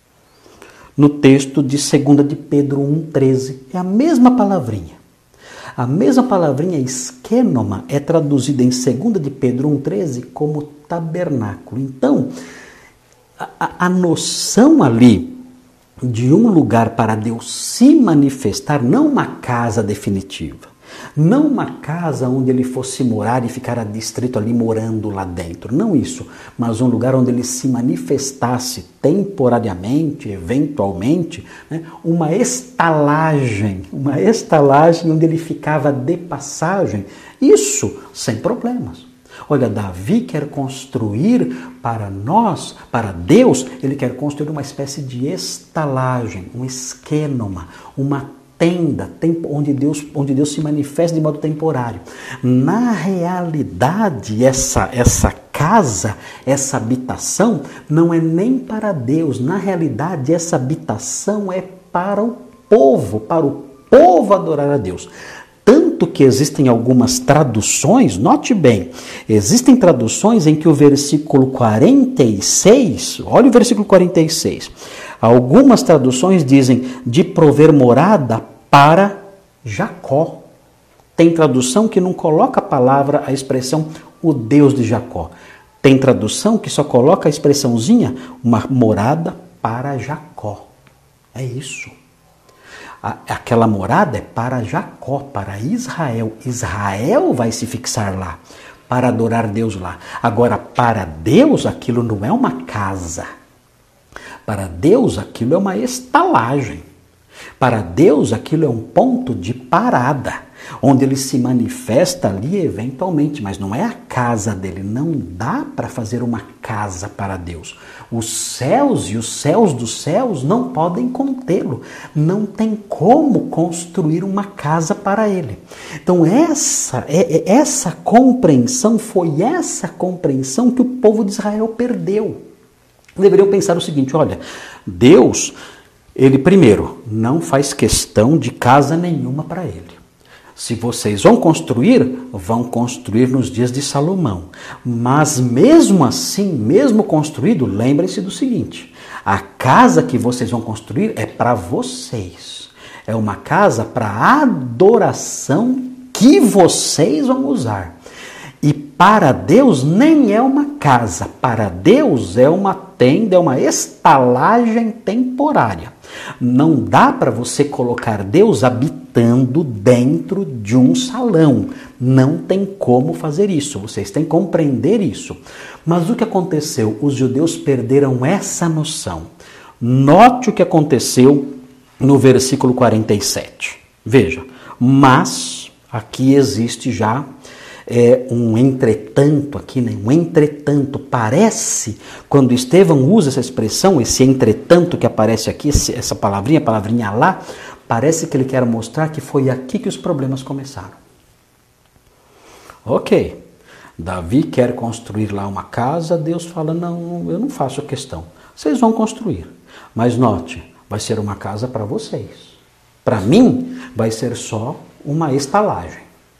No texto de segunda de Pedro um, treze, é a mesma palavrinha. A mesma palavrinha esquenoma é traduzida em segunda de Pedro um, treze como tabernáculo. Então, a, a noção ali de um lugar para Deus se manifestar, não uma casa definitiva, não uma casa onde ele fosse morar e ficar adstrito ali morando lá dentro, não isso, mas um lugar onde ele se manifestasse temporariamente, eventualmente, né, uma estalagem, uma estalagem onde ele ficava de passagem, isso sem problemas. Olha, Davi quer construir para nós, para Deus, ele quer construir uma espécie de estalagem, um esquenoma, uma tenda onde Deus, onde Deus se manifesta de modo temporário. Na realidade, essa, essa casa, essa habitação, não é nem para Deus. Na realidade, essa habitação é para o povo, para o povo adorar a Deus. Tanto que existem algumas traduções, note bem, existem traduções em que o versículo quarenta e seis, olha o versículo quarenta e seis, algumas traduções dizem de prover morada para Jacó. Tem tradução que não coloca a palavra, a expressão, o Deus de Jacó. Tem tradução que só coloca a expressãozinha, uma morada para Jacó. É isso. Aquela morada é para Jacó, para Israel. Israel vai se fixar lá, para adorar Deus lá. Agora, para Deus, aquilo não é uma casa. Para Deus, aquilo é uma estalagem. Para Deus, aquilo é um ponto de parada. onde ele se manifesta ali eventualmente, mas não é a casa dele. Não dá para fazer uma casa para Deus. Os céus e os céus dos céus não podem contê-lo. Não tem como construir uma casa para ele. Então essa, é, essa compreensão, foi essa compreensão que o povo de Israel perdeu. Deveriam pensar o seguinte, olha, Deus, ele primeiro não faz questão de casa nenhuma para ele. Se vocês vão construir, vão construir nos dias de Salomão. Mas mesmo assim, mesmo construído, lembrem-se do seguinte, a casa que vocês vão construir é para vocês. É uma casa para adoração que vocês vão usar. E para Deus nem é uma casa, para Deus é uma tenda, é uma estalagem temporária. Não dá para você colocar Deus habitando dentro de um salão. Não tem como fazer isso, vocês têm que compreender isso. Mas o que aconteceu? Os judeus perderam essa noção. Note o que aconteceu no versículo quarenta e sete. Veja, mas aqui existe já é, um entretanto aqui, né? Um entretanto, parece, quando Estevão usa essa expressão, esse entretanto que aparece aqui, essa palavrinha, palavrinha lá, parece que ele quer mostrar que foi aqui que os problemas começaram. Ok, Davi quer construir lá uma casa, Deus fala, não, eu não faço questão, vocês vão construir, mas note, vai ser uma casa para vocês, para mim vai ser só uma estalagem.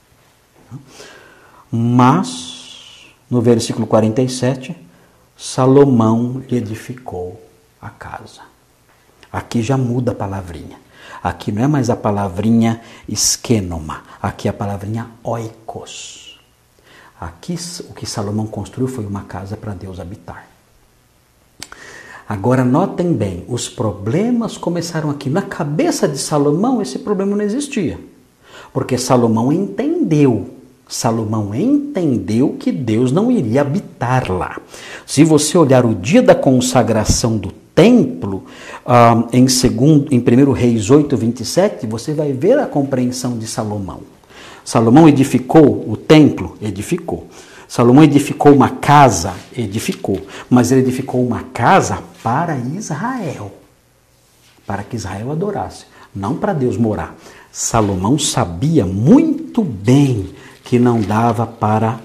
Mas, no versículo quarenta e sete, Salomão lhe edificou a casa. Aqui já muda a palavrinha. Aqui não é mais a palavrinha esquenoma, aqui é a palavrinha oikos. Aqui o que Salomão construiu foi uma casa para Deus habitar. Agora notem bem, os problemas começaram aqui. Na cabeça de Salomão esse problema não existia. Porque Salomão entendeu. Salomão entendeu que Deus não iria habitar lá. Se você olhar o dia da consagração do templo, ah, em, segundo, em primeiro Reis oito, vinte e sete, você vai ver a compreensão de Salomão. Salomão edificou o templo? Edificou. Salomão edificou uma casa? Edificou. Mas ele edificou uma casa para Israel. Para que Israel adorasse. Não para Deus morar. Salomão sabia muito bem que não dava para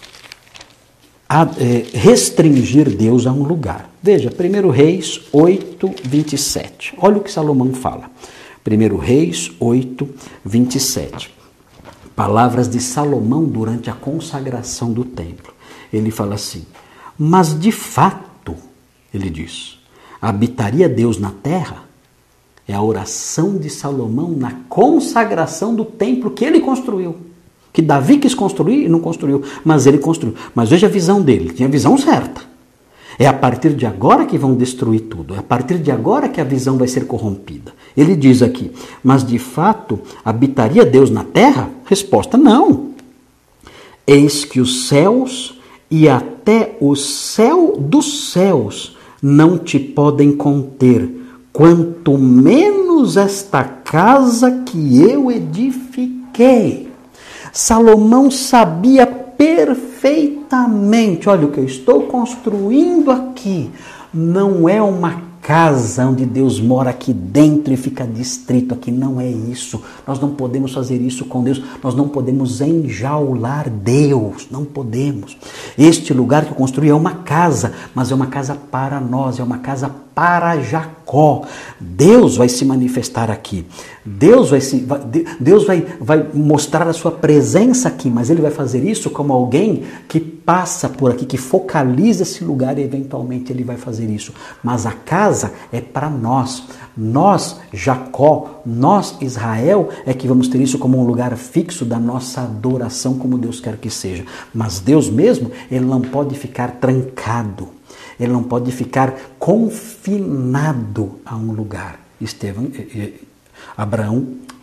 restringir Deus a um lugar. Veja, primeiro Reis oito, vinte e sete. Olha o que Salomão fala. primeiro Reis oito, vinte e sete. Palavras de Salomão durante a consagração do templo. Ele fala assim, mas de fato, ele diz, habitaria Deus na terra? É a oração de Salomão na consagração do templo que ele construiu. Que Davi quis construir e não construiu, mas ele construiu. Mas veja a visão dele, tinha a visão certa. É a partir de agora que vão destruir tudo, é a partir de agora que a visão vai ser corrompida. Ele diz aqui, mas de fato, habitaria Deus na terra? Resposta, não. Eis que os céus e até o céu dos céus não te podem conter, quanto menos esta casa que eu edifiquei. Salomão sabia perfeitamente, olha, o que eu estou construindo aqui não é uma casa onde Deus mora aqui dentro e fica distrito aqui, não é isso. Nós não podemos fazer isso com Deus, nós não podemos enjaular Deus, não podemos. Este lugar que eu construí é uma casa, mas é uma casa para nós, é uma casa para Jacó. Deus vai se manifestar aqui. Deus vai, se, vai, Deus vai, vai mostrar a sua presença aqui, mas ele vai fazer isso como alguém que passa por aqui, que focaliza esse lugar e eventualmente ele vai fazer isso. Mas a casa é para nós. Nós, Jacó, nós, Israel, é que vamos ter isso como um lugar fixo da nossa adoração, como Deus quer que seja. Mas Deus mesmo, ele não pode ficar trancado. Ele não pode ficar confinado a um lugar. Estevão, Abraão,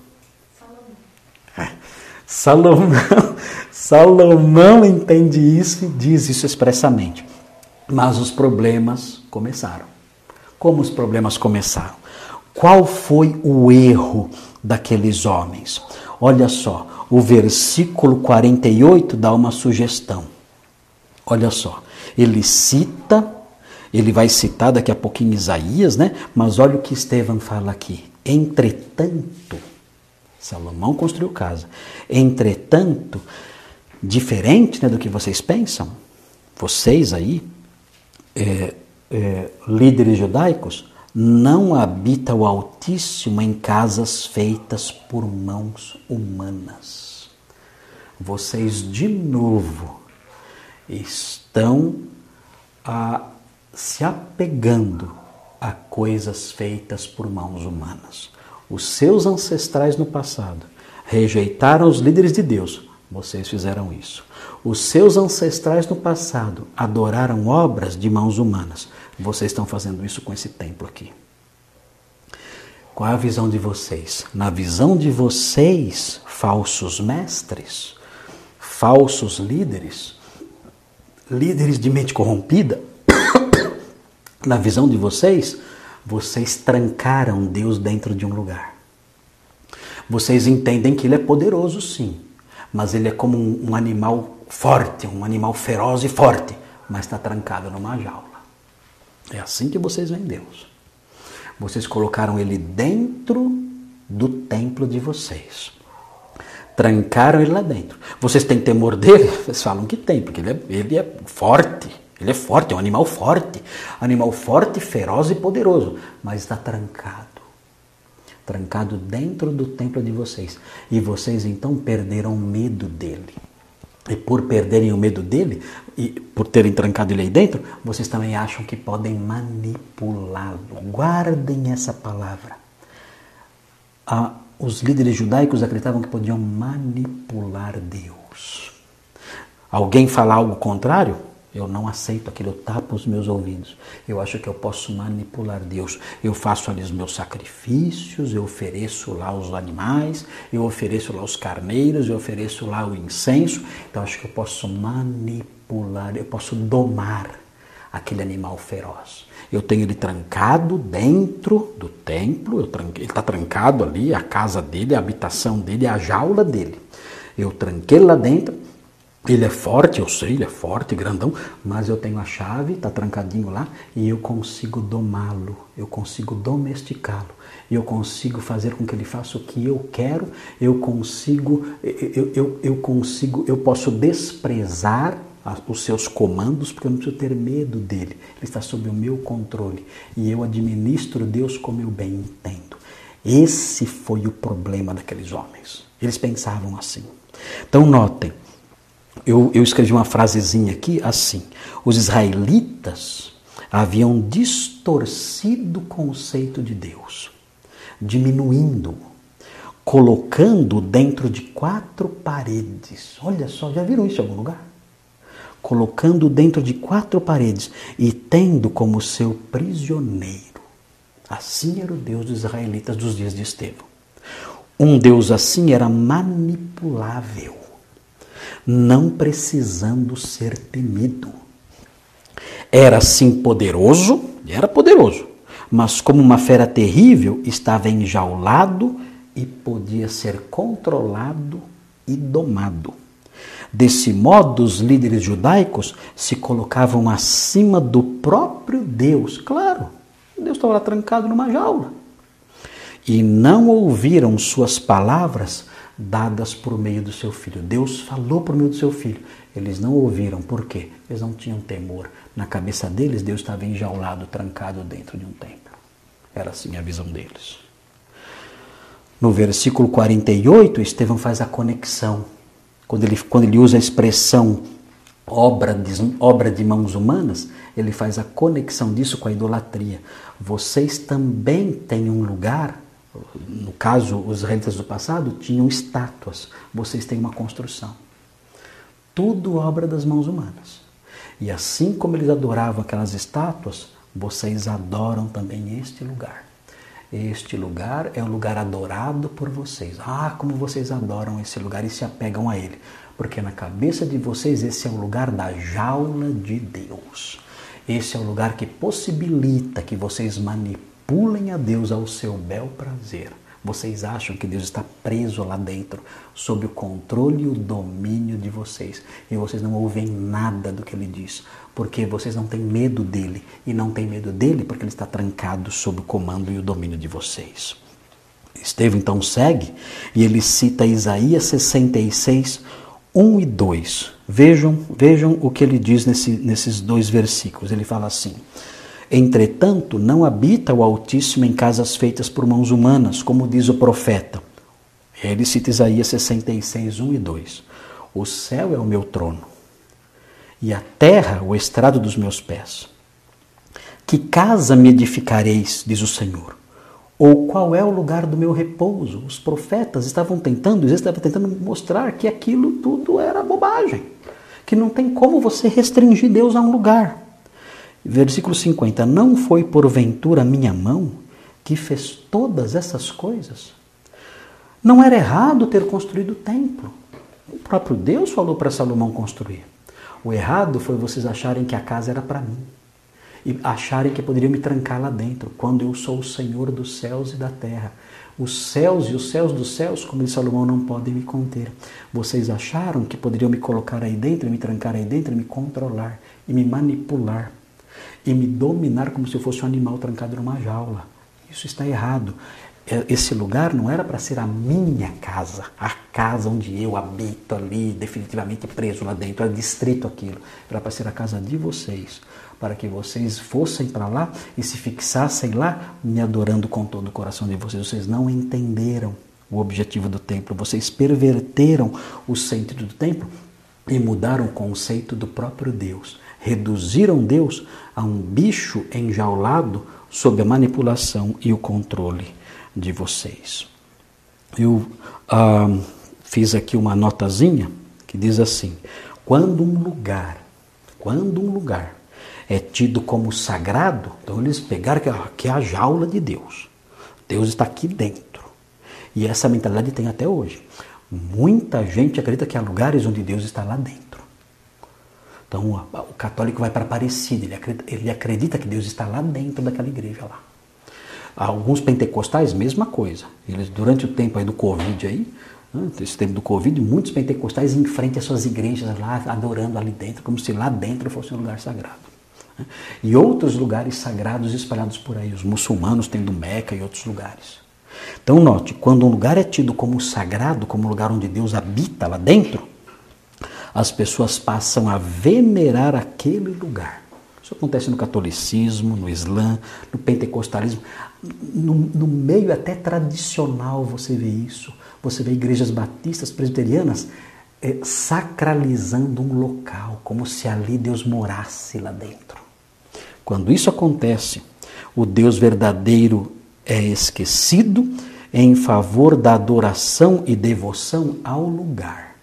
Salomão, Salomão entende isso e diz isso expressamente. Mas os problemas começaram. Como os problemas começaram? Qual foi o erro daqueles homens? Olha só, o versículo quarenta e oito dá uma sugestão. Olha só, ele cita, ele vai citar daqui a pouquinho Isaías, né? Mas olha o que Estevão fala aqui. Entretanto, Salomão construiu casa. Entretanto, diferente, né, do que vocês pensam, vocês aí, é, é, líderes judaicos, não habita o Altíssimo em casas feitas por mãos humanas. Vocês, de novo, estão a, se apegando a coisas feitas por mãos humanas. Os seus ancestrais no passado rejeitaram os líderes de Deus. Vocês fizeram isso. Os seus ancestrais no passado adoraram obras de mãos humanas. Vocês estão fazendo isso com esse templo aqui. Qual é a visão de vocês? Na visão de vocês, falsos mestres, falsos líderes, líderes de mente corrompida, na visão de vocês, vocês trancaram Deus dentro de um lugar. Vocês entendem que Ele é poderoso, sim, mas Ele é como um, um animal forte, um animal feroz e forte, mas está trancado numa jaula. É assim que vocês veem Deus. Vocês colocaram Ele dentro do templo de vocês. Trancaram Ele lá dentro. Vocês têm temor dele? Vocês falam que tem, porque Ele é, ele é forte. Ele é forte, é um animal forte. Animal forte, feroz e poderoso. Mas está trancado. Trancado dentro do templo de vocês. E vocês então perderam o medo dele. E por perderem o medo dele, e por terem trancado ele aí dentro, vocês também acham que podem manipulá-lo. Guardem essa palavra. Ah, os líderes judaicos acreditavam que podiam manipular Deus. Alguém falar algo contrário? Eu não aceito aquilo, eu tapo os meus ouvidos. Eu acho que eu posso manipular Deus. Eu faço ali os meus sacrifícios, eu ofereço lá os animais, eu ofereço lá os carneiros, eu ofereço lá o incenso. Então acho que eu posso manipular, eu posso domar aquele animal feroz. Eu tenho ele trancado dentro do templo, eu tranquei, ele está trancado ali, a casa dele, a habitação dele, a jaula dele. Eu tranquei ele lá dentro. Ele é forte, eu sei, ele é forte, grandão, mas eu tenho a chave, está trancadinho lá, e eu consigo domá-lo, eu consigo domesticá-lo, eu consigo fazer com que ele faça o que eu quero, eu consigo, eu, eu, eu consigo, eu posso desprezar os seus comandos, porque eu não preciso ter medo dele, ele está sob o meu controle, e eu administro Deus como eu bem entendo. Esse foi o problema daqueles homens, eles pensavam assim. Então notem, Eu, eu escrevi uma frasezinha aqui assim: os israelitas haviam distorcido o conceito de Deus, diminuindo-o, colocando-o dentro de quatro paredes. Olha só, já viram isso em algum lugar? Colocando-o dentro de quatro paredes e tendo como seu prisioneiro. Assim era o Deus dos israelitas dos dias de Estevão. Um Deus assim era manipulável, não precisando ser temido. Era sim poderoso, era poderoso, mas como uma fera terrível, estava enjaulado e podia ser controlado e domado. Desse modo, os líderes judaicos se colocavam acima do próprio Deus. Claro, Deus estava lá trancado numa jaula. E não ouviram suas palavras dadas por meio do seu filho. Deus falou por meio do seu filho. Eles não ouviram. Por quê? Eles não tinham temor. Na cabeça deles, Deus estava enjaulado, trancado dentro de um templo. Era assim a visão deles. No versículo quarenta e oito, Estevão faz a conexão. Quando ele, quando ele usa a expressão obra de, obra de mãos humanas, ele faz a conexão disso com a idolatria. Vocês também têm um lugar. No caso, os israelitas do passado tinham estátuas. Vocês têm uma construção. Tudo obra das mãos humanas. E assim como eles adoravam aquelas estátuas, vocês adoram também este lugar. Este lugar é um lugar adorado por vocês. Ah, como vocês adoram esse lugar e se apegam a ele. Porque na cabeça de vocês esse é o lugar da jaula de Deus. Esse é o lugar que possibilita que vocês manipulem Pulem a Deus ao seu bel prazer. Vocês acham que Deus está preso lá dentro, sob o controle e o domínio de vocês. E vocês não ouvem nada do que Ele diz, porque vocês não têm medo dEle. E não têm medo dEle porque Ele está trancado sob o comando e o domínio de vocês. Estevão então segue e ele cita Isaías sessenta e seis, um e dois. Vejam, vejam o que ele diz nesse, nesses dois versículos. Ele fala assim: entretanto, não habita o Altíssimo em casas feitas por mãos humanas, como diz o profeta. Ele cita Isaías sessenta e seis, um e dois. O céu é o meu trono, e a terra o estrado dos meus pés. Que casa me edificareis, diz o Senhor? Ou qual é o lugar do meu repouso? Os profetas estavam tentando, eles estavam tentando mostrar que aquilo tudo era bobagem, que não tem como você restringir Deus a um lugar. Versículo cinquenta, não foi porventura minha mão que fez todas essas coisas? Não era errado ter construído o templo. O próprio Deus falou para Salomão construir. O errado foi vocês acharem que a casa era para mim. E acharem que poderiam me trancar lá dentro, quando eu sou o Senhor dos céus e da terra. Os céus e os céus dos céus, como diz Salomão, não podem me conter. Vocês acharam que poderiam me colocar aí dentro, me trancar aí dentro, me controlar, e me manipular, e me dominar como se eu fosse um animal trancado numa jaula. Isso está errado. Esse lugar não era para ser a minha casa, a casa onde eu habito ali, definitivamente preso lá dentro, era distrito aquilo. Era para ser a casa de vocês, para que vocês fossem para lá e se fixassem lá, me adorando com todo o coração de vocês. Vocês não entenderam o objetivo do templo, vocês perverteram o sentido do templo e mudaram o conceito do próprio Deus. Reduziram Deus a um bicho enjaulado sob a manipulação e o controle de vocês. Eu ah, fiz aqui uma notazinha que diz assim: quando um lugar, quando um lugar é tido como sagrado, então eles pegaram que, que é a jaula de Deus. Deus está aqui dentro. E essa mentalidade tem até hoje. Muita gente acredita que há lugares onde Deus está lá dentro. Então o católico vai para Aparecida, ele acredita, ele acredita que Deus está lá dentro daquela igreja lá. Alguns pentecostais, mesma coisa. Eles, durante o tempo aí do Covid, aí, esse tempo do Covid, muitos pentecostais em frente às suas igrejas lá, adorando ali dentro, como se lá dentro fosse um lugar sagrado. E outros lugares sagrados espalhados por aí. Os muçulmanos têm do Meca e outros lugares. Então note, quando um lugar é tido como sagrado, como um lugar onde Deus habita lá dentro, as pessoas passam a venerar aquele lugar. Isso acontece no catolicismo, no islã, no pentecostalismo. No, no meio até tradicional você vê isso. Você vê igrejas batistas, presbiterianas, é, sacralizando um local, como se ali Deus morasse lá dentro. Quando isso acontece, o Deus verdadeiro é esquecido em favor da adoração e devoção ao lugar.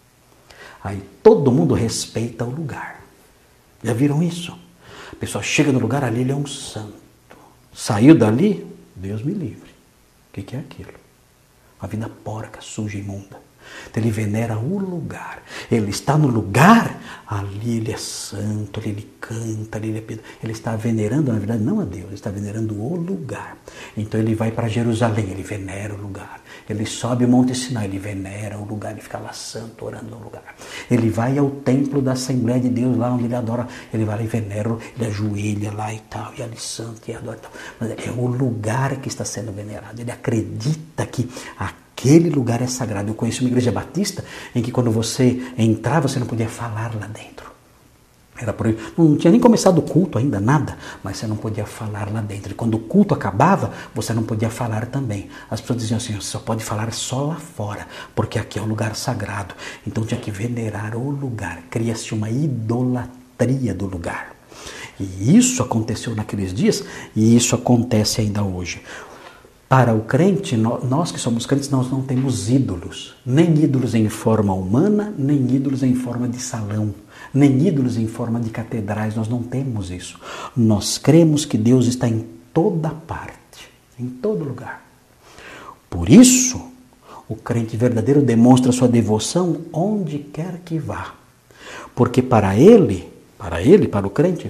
Aí todo mundo respeita o lugar. Já viram isso? A pessoa chega no lugar, ali ele é um santo. Saiu dali, Deus me livre. O que, que é aquilo? Uma vida porca, suja, imunda. Então ele venera o lugar. Ele está no lugar, ali ele é santo, ali ele canta, ali ele é pedro. Ele está venerando, na verdade, não a Deus, ele está venerando o lugar. Então ele vai para Jerusalém, ele venera o lugar. Ele sobe o Monte Sinai, ele venera o lugar, ele fica lá santo, orando no lugar. Ele vai ao templo da Assembleia de Deus, lá onde ele adora, ele vai lá e venera, ele ajoelha lá e tal, e ali santo, e adora e tal. Mas é o lugar que está sendo venerado. Ele acredita que aquele lugar é sagrado. Eu conheci uma igreja batista em que quando você entrava, você não podia falar lá dentro. Era proibido. Não tinha nem começado o culto ainda, nada, mas você não podia falar lá dentro. E quando o culto acabava, você não podia falar também. As pessoas diziam assim, você só pode falar só lá fora, porque aqui é um lugar sagrado. Então tinha que venerar o lugar. Cria-se uma idolatria do lugar. E isso aconteceu naqueles dias, e isso acontece ainda hoje. Para o crente, nós que somos crentes, nós não temos ídolos. Nem ídolos em forma humana, nem ídolos em forma de salão, nem ídolos em forma de catedrais. Nós não temos isso. Nós cremos que Deus está em toda parte, em todo lugar. Por isso, o crente verdadeiro demonstra sua devoção onde quer que vá. Porque para ele, para ele, para o crente,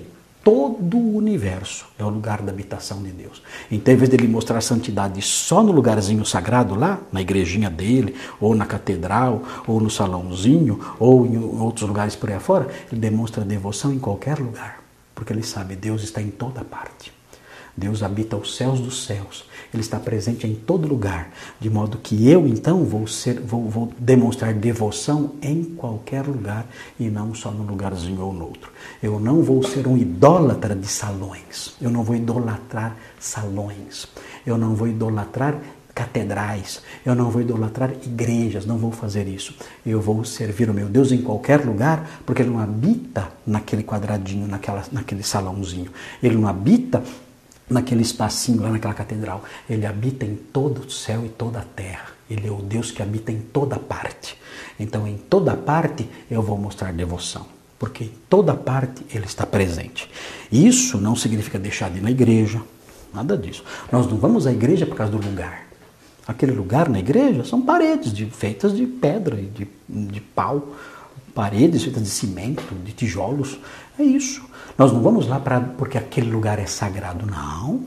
todo o universo é o lugar da habitação de Deus. Então, em vez dele mostrar santidade só no lugarzinho sagrado lá, na igrejinha dele, ou na catedral, ou no salãozinho, ou em outros lugares por aí afora, ele demonstra devoção em qualquer lugar, porque ele sabe, Deus está em toda parte. Deus habita os céus dos céus. Ele está presente em todo lugar. De modo que eu, então, vou, ser, vou, vou demonstrar devoção em qualquer lugar e não só num lugarzinho ou no outro. Eu não vou ser um idólatra de salões. Eu não vou idolatrar salões. Eu não vou idolatrar catedrais. Eu não vou idolatrar igrejas. Não vou fazer isso. Eu vou servir o meu Deus em qualquer lugar, porque Ele não habita naquele quadradinho, naquela, naquele salãozinho. Ele não habita naquele espacinho lá naquela catedral. Ele habita em todo o céu e toda a terra. Ele é o Deus que habita em toda parte. Então, em toda parte, eu vou mostrar devoção, porque em toda parte Ele está presente. Isso não significa deixar de ir na igreja, nada disso. Nós não vamos à igreja por causa do lugar. Aquele lugar na igreja são paredes de, feitas de pedra e de, de pau, paredes feitas de cimento, de tijolos. É isso. Nós não vamos lá pra, porque aquele lugar é sagrado, não.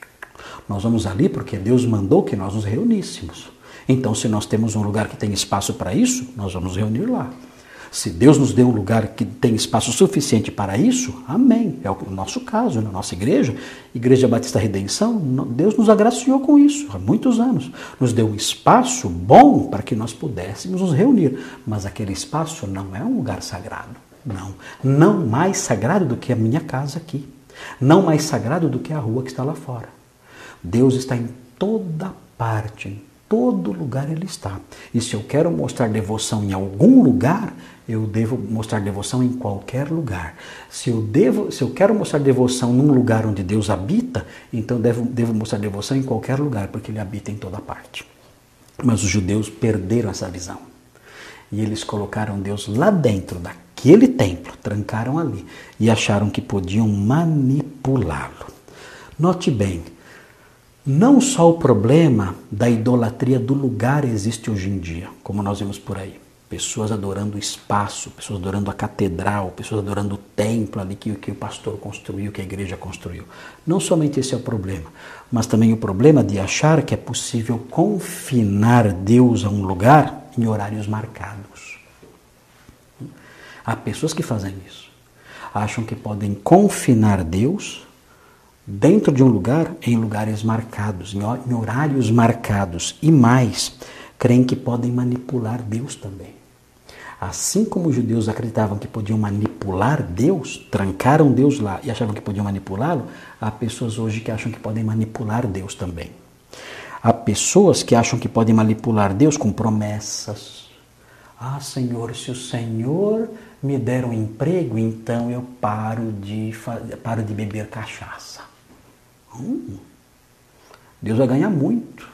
Nós vamos ali porque Deus mandou que nós nos reuníssemos. Então, se nós temos um lugar que tem espaço para isso, nós vamos reunir lá. Se Deus nos deu um lugar que tem espaço suficiente para isso, amém. É o nosso caso, na nossa igreja, Igreja Batista Redenção, Deus nos agraciou com isso há muitos anos. Nos deu um espaço bom para que nós pudéssemos nos reunir. Mas aquele espaço não é um lugar sagrado. Não, não mais sagrado do que a minha casa aqui. Não mais sagrado do que a rua que está lá fora. Deus está em toda parte, em todo lugar Ele está. E se eu quero mostrar devoção em algum lugar, eu devo mostrar devoção em qualquer lugar. Se eu, devo, se eu quero mostrar devoção num lugar onde Deus habita, então devo, devo mostrar devoção em qualquer lugar, porque Ele habita em toda parte. Mas os judeus perderam essa visão. E eles colocaram Deus lá dentro daquele templo, trancaram ali e acharam que podiam manipulá-lo. Note bem, não só o problema da idolatria do lugar existe hoje em dia, como nós vemos por aí. Pessoas adorando o espaço, pessoas adorando a catedral, pessoas adorando o templo ali que, que o pastor construiu, que a igreja construiu. Não somente esse é o problema, mas também o problema de achar que é possível confinar Deus a um lugar em horários marcados. Há pessoas que fazem isso. Acham que podem confinar Deus dentro de um lugar em lugares marcados, em horários marcados. E mais, creem que podem manipular Deus também. Assim como os judeus acreditavam que podiam manipular Deus, trancaram Deus lá e achavam que podiam manipulá-lo, há pessoas hoje que acham que podem manipular Deus também. Há pessoas que acham que podem manipular Deus com promessas. Ah, Senhor, se o Senhor me der um emprego, então eu paro de, paro de beber cachaça. Hum, Deus vai ganhar muito.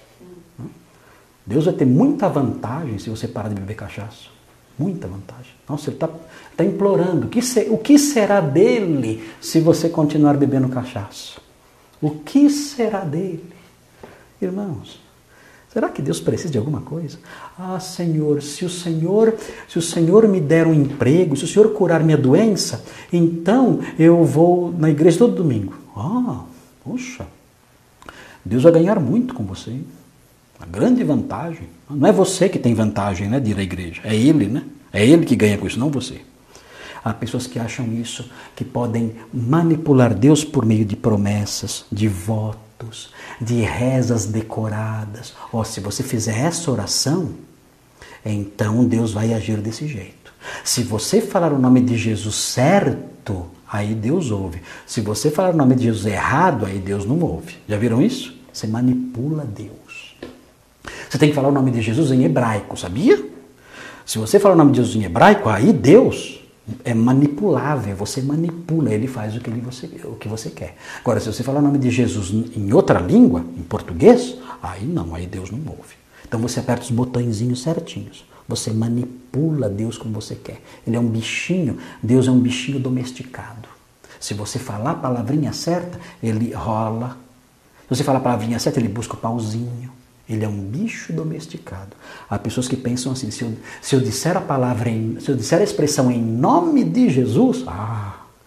Deus vai ter muita vantagem se você parar de beber cachaça. Muita vantagem. Nossa, ele está tá implorando. O que, se, o que será dele se você continuar bebendo cachaça? O que será dele? Irmãos, será que Deus precisa de alguma coisa? Ah, Senhor, se o Senhor, se o Senhor me der um emprego, se o Senhor curar minha doença, então eu vou na igreja todo domingo. Ah, puxa, Deus vai ganhar muito com você, hein? A grande vantagem. Não é você que tem vantagem, né, de ir à igreja. É Ele, né? É Ele que ganha com isso, não você. Há pessoas que acham isso, que podem manipular Deus por meio de promessas, de votos, de rezas decoradas. Ó, se você fizer essa oração, então Deus vai agir desse jeito. Se você falar o nome de Jesus certo, aí Deus ouve. Se você falar o nome de Jesus errado, aí Deus não ouve. Já viram isso? Você manipula Deus. Você tem que falar o nome de Jesus em hebraico, sabia? Se você falar o nome de Jesus em hebraico, aí Deus é manipulável, você manipula, Ele faz o que, ele você, o que você quer. Agora, se você falar o nome de Jesus em outra língua, em português, aí não, aí Deus não ouve. Então você aperta os botõezinhos certinhos. Você manipula Deus como você quer. Ele é um bichinho, Deus é um bichinho domesticado. Se você falar a palavrinha certa, ele rola. Se você falar a palavrinha certa, ele busca o pauzinho. Ele é um bicho domesticado. Há pessoas que pensam assim, se eu, se eu disser a palavra, em, se eu disser a expressão em nome de Jesus, ah,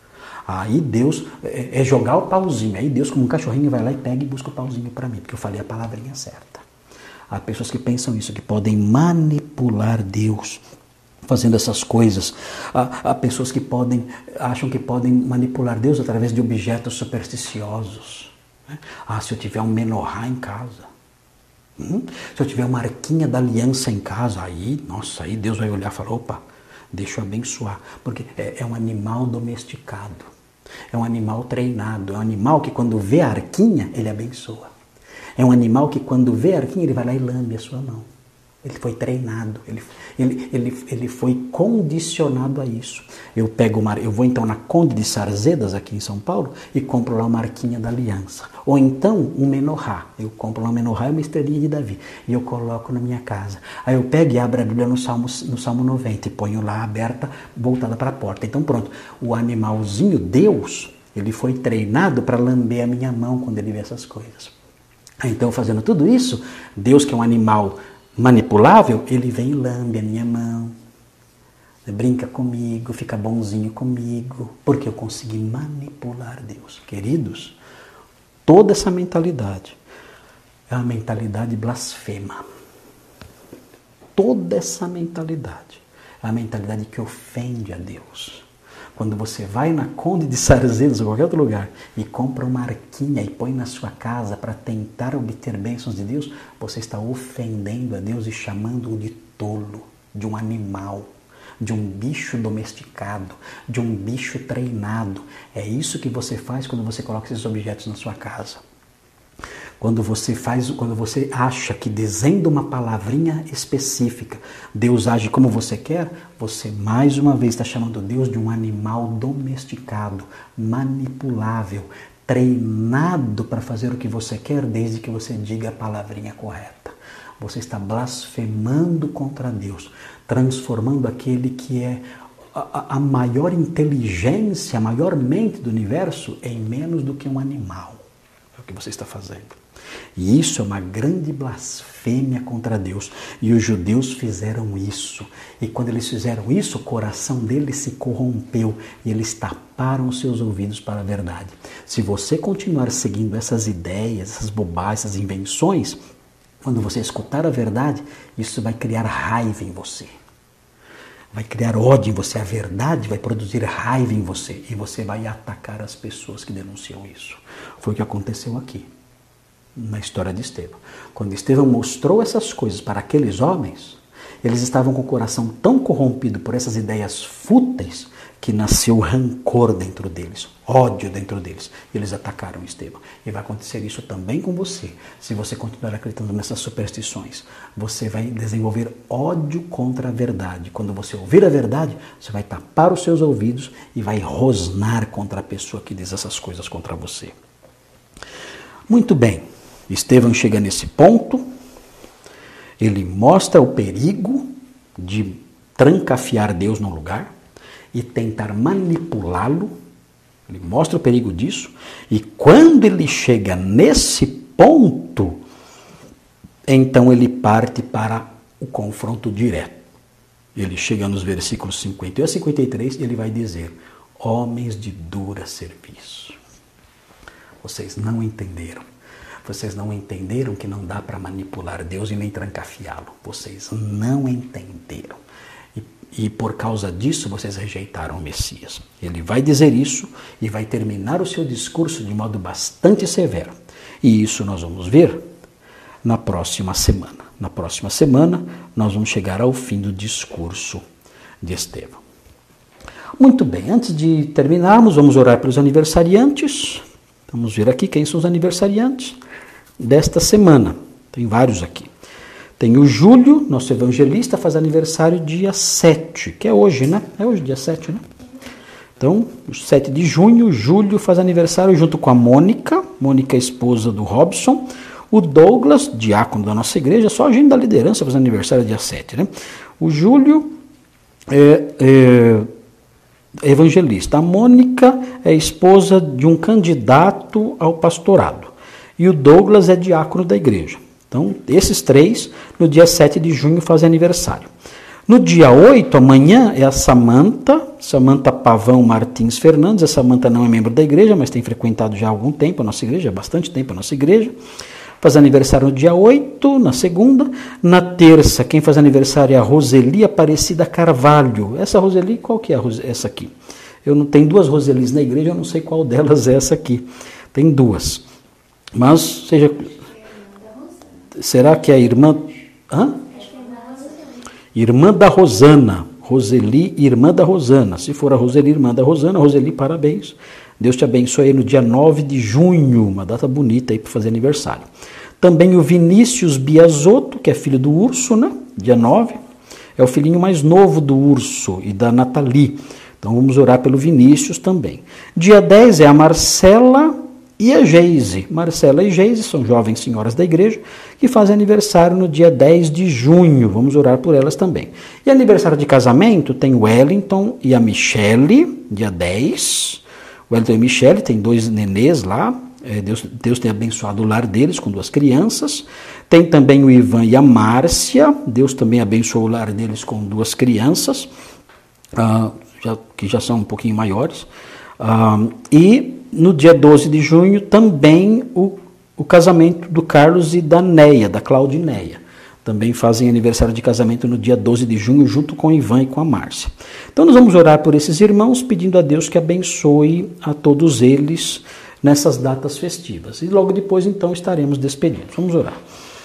Aí Deus é, é jogar o pauzinho. Aí Deus, como um cachorrinho, vai lá e pega e busca o pauzinho para mim, porque eu falei a palavrinha certa. Há pessoas que pensam isso, que podem manipular Deus fazendo essas coisas. Há, há pessoas que podem, acham que podem manipular Deus através de objetos supersticiosos. Ah, se eu tiver um menorá em casa, hum? se eu tiver uma arquinha da aliança em casa, aí, nossa, aí Deus vai olhar e falar, opa, deixa eu abençoar, porque é, é um animal domesticado, é um animal treinado, é um animal que quando vê a arquinha, ele abençoa. É um animal que quando vê a arquinha, ele vai lá e lambe a sua mão. Ele foi treinado, ele, ele, ele, ele foi condicionado a isso. Eu pego uma, eu vou então na Conde de Sarzedas, aqui em São Paulo, e compro lá uma arquinha da aliança. Ou então um menorá. Eu compro lá um menorá e uma estrelinha de Davi. E eu coloco na minha casa. Aí eu pego e abro a Bíblia no Salmo, no Salmo noventa e ponho lá aberta, voltada para a porta. Então pronto, o animalzinho, Deus, ele foi treinado para lamber a minha mão quando ele vê essas coisas. Então fazendo tudo isso, Deus, que é um animal manipulável, ele vem e lambe a minha mão, brinca comigo, fica bonzinho comigo, porque eu consegui manipular Deus. Queridos, toda essa mentalidade é uma mentalidade blasfema. Toda essa mentalidade é uma mentalidade que ofende a Deus. Quando você vai na Conde de Sarzedas ou qualquer outro lugar e compra uma arquinha e põe na sua casa para tentar obter bênçãos de Deus, você está ofendendo a Deus e chamando-o de tolo, de um animal, de um bicho domesticado, de um bicho treinado. É isso que você faz quando você coloca esses objetos na sua casa. Quando você faz, quando você acha que dizendo uma palavrinha específica, Deus age como você quer, você mais uma vez está chamando Deus de um animal domesticado, manipulável, treinado para fazer o que você quer, desde que você diga a palavrinha correta. Você está blasfemando contra Deus, transformando aquele que é a, a maior inteligência, a maior mente do universo em menos do que um animal. É o que você está fazendo. E isso é uma grande blasfêmia contra Deus. E os judeus fizeram isso. E quando eles fizeram isso, o coração deles se corrompeu e eles taparam os seus ouvidos para a verdade. Se você continuar seguindo essas ideias, essas bobagens, essas invenções, quando você escutar a verdade, isso vai criar raiva em você. Vai criar ódio em você. A verdade vai produzir raiva em você. E você vai atacar as pessoas que denunciam isso. Foi o que aconteceu aqui, na história de Estevão. Quando Estevão mostrou essas coisas para aqueles homens, eles estavam com o coração tão corrompido por essas ideias fúteis que nasceu rancor dentro deles, ódio dentro deles. E eles atacaram Estevão. E vai acontecer isso também com você. Se você continuar acreditando nessas superstições, você vai desenvolver ódio contra a verdade. Quando você ouvir a verdade, você vai tapar os seus ouvidos e vai rosnar contra a pessoa que diz essas coisas contra você. Muito bem. Estevão chega nesse ponto, ele mostra o perigo de trancafiar Deus num lugar e tentar manipulá-lo, ele mostra o perigo disso, e quando ele chega nesse ponto, então ele parte para o confronto direto. Ele chega nos versículos cinquenta e um a cinquenta e três e ele vai dizer, homens de dura serviço, vocês não entenderam. Vocês não entenderam que não dá para manipular Deus e nem trancafiá-lo. Vocês não entenderam. E, e por causa disso, vocês rejeitaram o Messias. Ele vai dizer isso e vai terminar o seu discurso de modo bastante severo. E isso nós vamos ver na próxima semana. Na próxima semana, nós vamos chegar ao fim do discurso de Estevão. Muito bem, antes de terminarmos, vamos orar pelos aniversariantes. Vamos ver aqui quem são os aniversariantes desta semana. Tem vários aqui. Tem o Júlio, nosso evangelista, faz aniversário dia sete, que é hoje, né? É hoje, dia sete, né? Então, sete de junho, Júlio faz aniversário junto com a Mônica, Mônica, esposa do Robson, o Douglas, diácono da nossa igreja, só a gente da liderança faz aniversário dia sete, né? O Júlio é, é evangelista. A Mônica é esposa de um candidato ao pastorado. E o Douglas é diácono da igreja. Então, esses três, no dia sete de junho, fazem aniversário. No dia oito, amanhã, é a Samanta, Samanta Pavão Martins Fernandes. A Samanta não é membro da igreja, mas tem frequentado já há algum tempo a nossa igreja, há bastante tempo a nossa igreja. Faz aniversário no dia oito, na segunda. Na terça, quem faz aniversário é a Roseli Aparecida Carvalho. Essa Roseli, qual que é a Rose... essa aqui? Eu não tenho duas Roselis na igreja, eu não sei qual delas é essa aqui. Tem duas. Mas, seja... Será que é a irmã... Hã? Irmã da Rosana. Roseli, irmã da Rosana. Se for a Roseli, irmã da Rosana, Roseli, parabéns. Deus te abençoe aí no dia nove de junho, uma data bonita aí para fazer aniversário. Também o Vinícius Biasotto, que é filho do Urso, né? Dia nove. É o filhinho mais novo do Urso e da Nathalie. Então vamos orar pelo Vinícius também. Dia dez é a Marcela e a Geise. Marcela e Geise são jovens senhoras da igreja que fazem aniversário no dia dez de junho. Vamos orar por elas também. E aniversário de casamento tem o Wellington e a Michele, dia dez. O Wellington e a Michele, tem dois nenês lá. É, Deus, Deus tem abençoado o lar deles com duas crianças. Tem também o Ivan e a Márcia. Deus também abençoou o lar deles com duas crianças, ah, já, que já são um pouquinho maiores. Ah, e no dia doze de junho também o, o casamento do Carlos e da Neia, da Claudineia. Também fazem aniversário de casamento no dia doze de junho, junto com o Ivan e com a Márcia. Então nós vamos orar por esses irmãos, pedindo a Deus que abençoe a todos eles nessas datas festivas. E logo depois, então, estaremos despedidos. Vamos orar.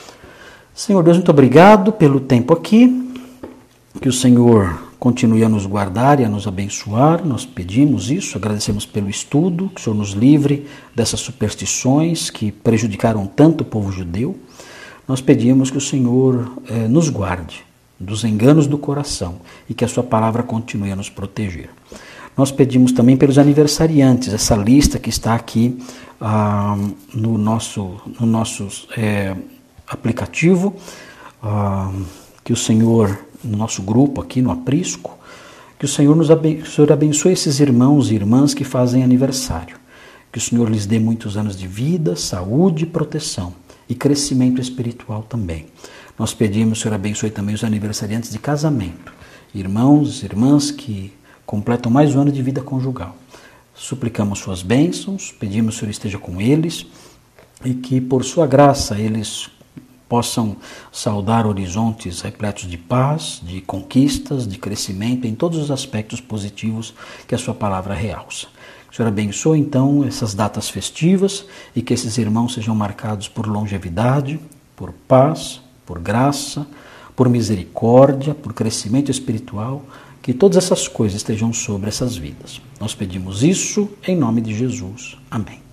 Senhor Deus, muito obrigado pelo tempo aqui. Que o Senhor continue a nos guardar e a nos abençoar. Nós pedimos isso, agradecemos pelo estudo, que o Senhor nos livre dessas superstições que prejudicaram tanto o povo judeu. Nós pedimos que o Senhor eh, nos guarde dos enganos do coração e que a sua palavra continue a nos proteger. Nós pedimos também pelos aniversariantes, essa lista que está aqui ah, no nosso, no nosso é, aplicativo, ah, que o Senhor, no nosso grupo aqui no Aprisco, que o Senhor nos abençoe, o Senhor abençoe esses irmãos e irmãs que fazem aniversário, que o Senhor lhes dê muitos anos de vida, saúde e proteção e crescimento espiritual também. Nós pedimos, o Senhor abençoe também os aniversariantes de casamento, irmãos e irmãs que completam mais um ano de vida conjugal. Suplicamos suas bênçãos, pedimos que o Senhor esteja com eles e que, por sua graça, eles possam saudar horizontes repletos de paz, de conquistas, de crescimento em todos os aspectos positivos que a sua palavra realça. Que o Senhor abençoe, então, essas datas festivas e que esses irmãos sejam marcados por longevidade, por paz, por graça, por misericórdia, por crescimento espiritual. Que todas essas coisas estejam sobre essas vidas. Nós pedimos isso em nome de Jesus. Amém.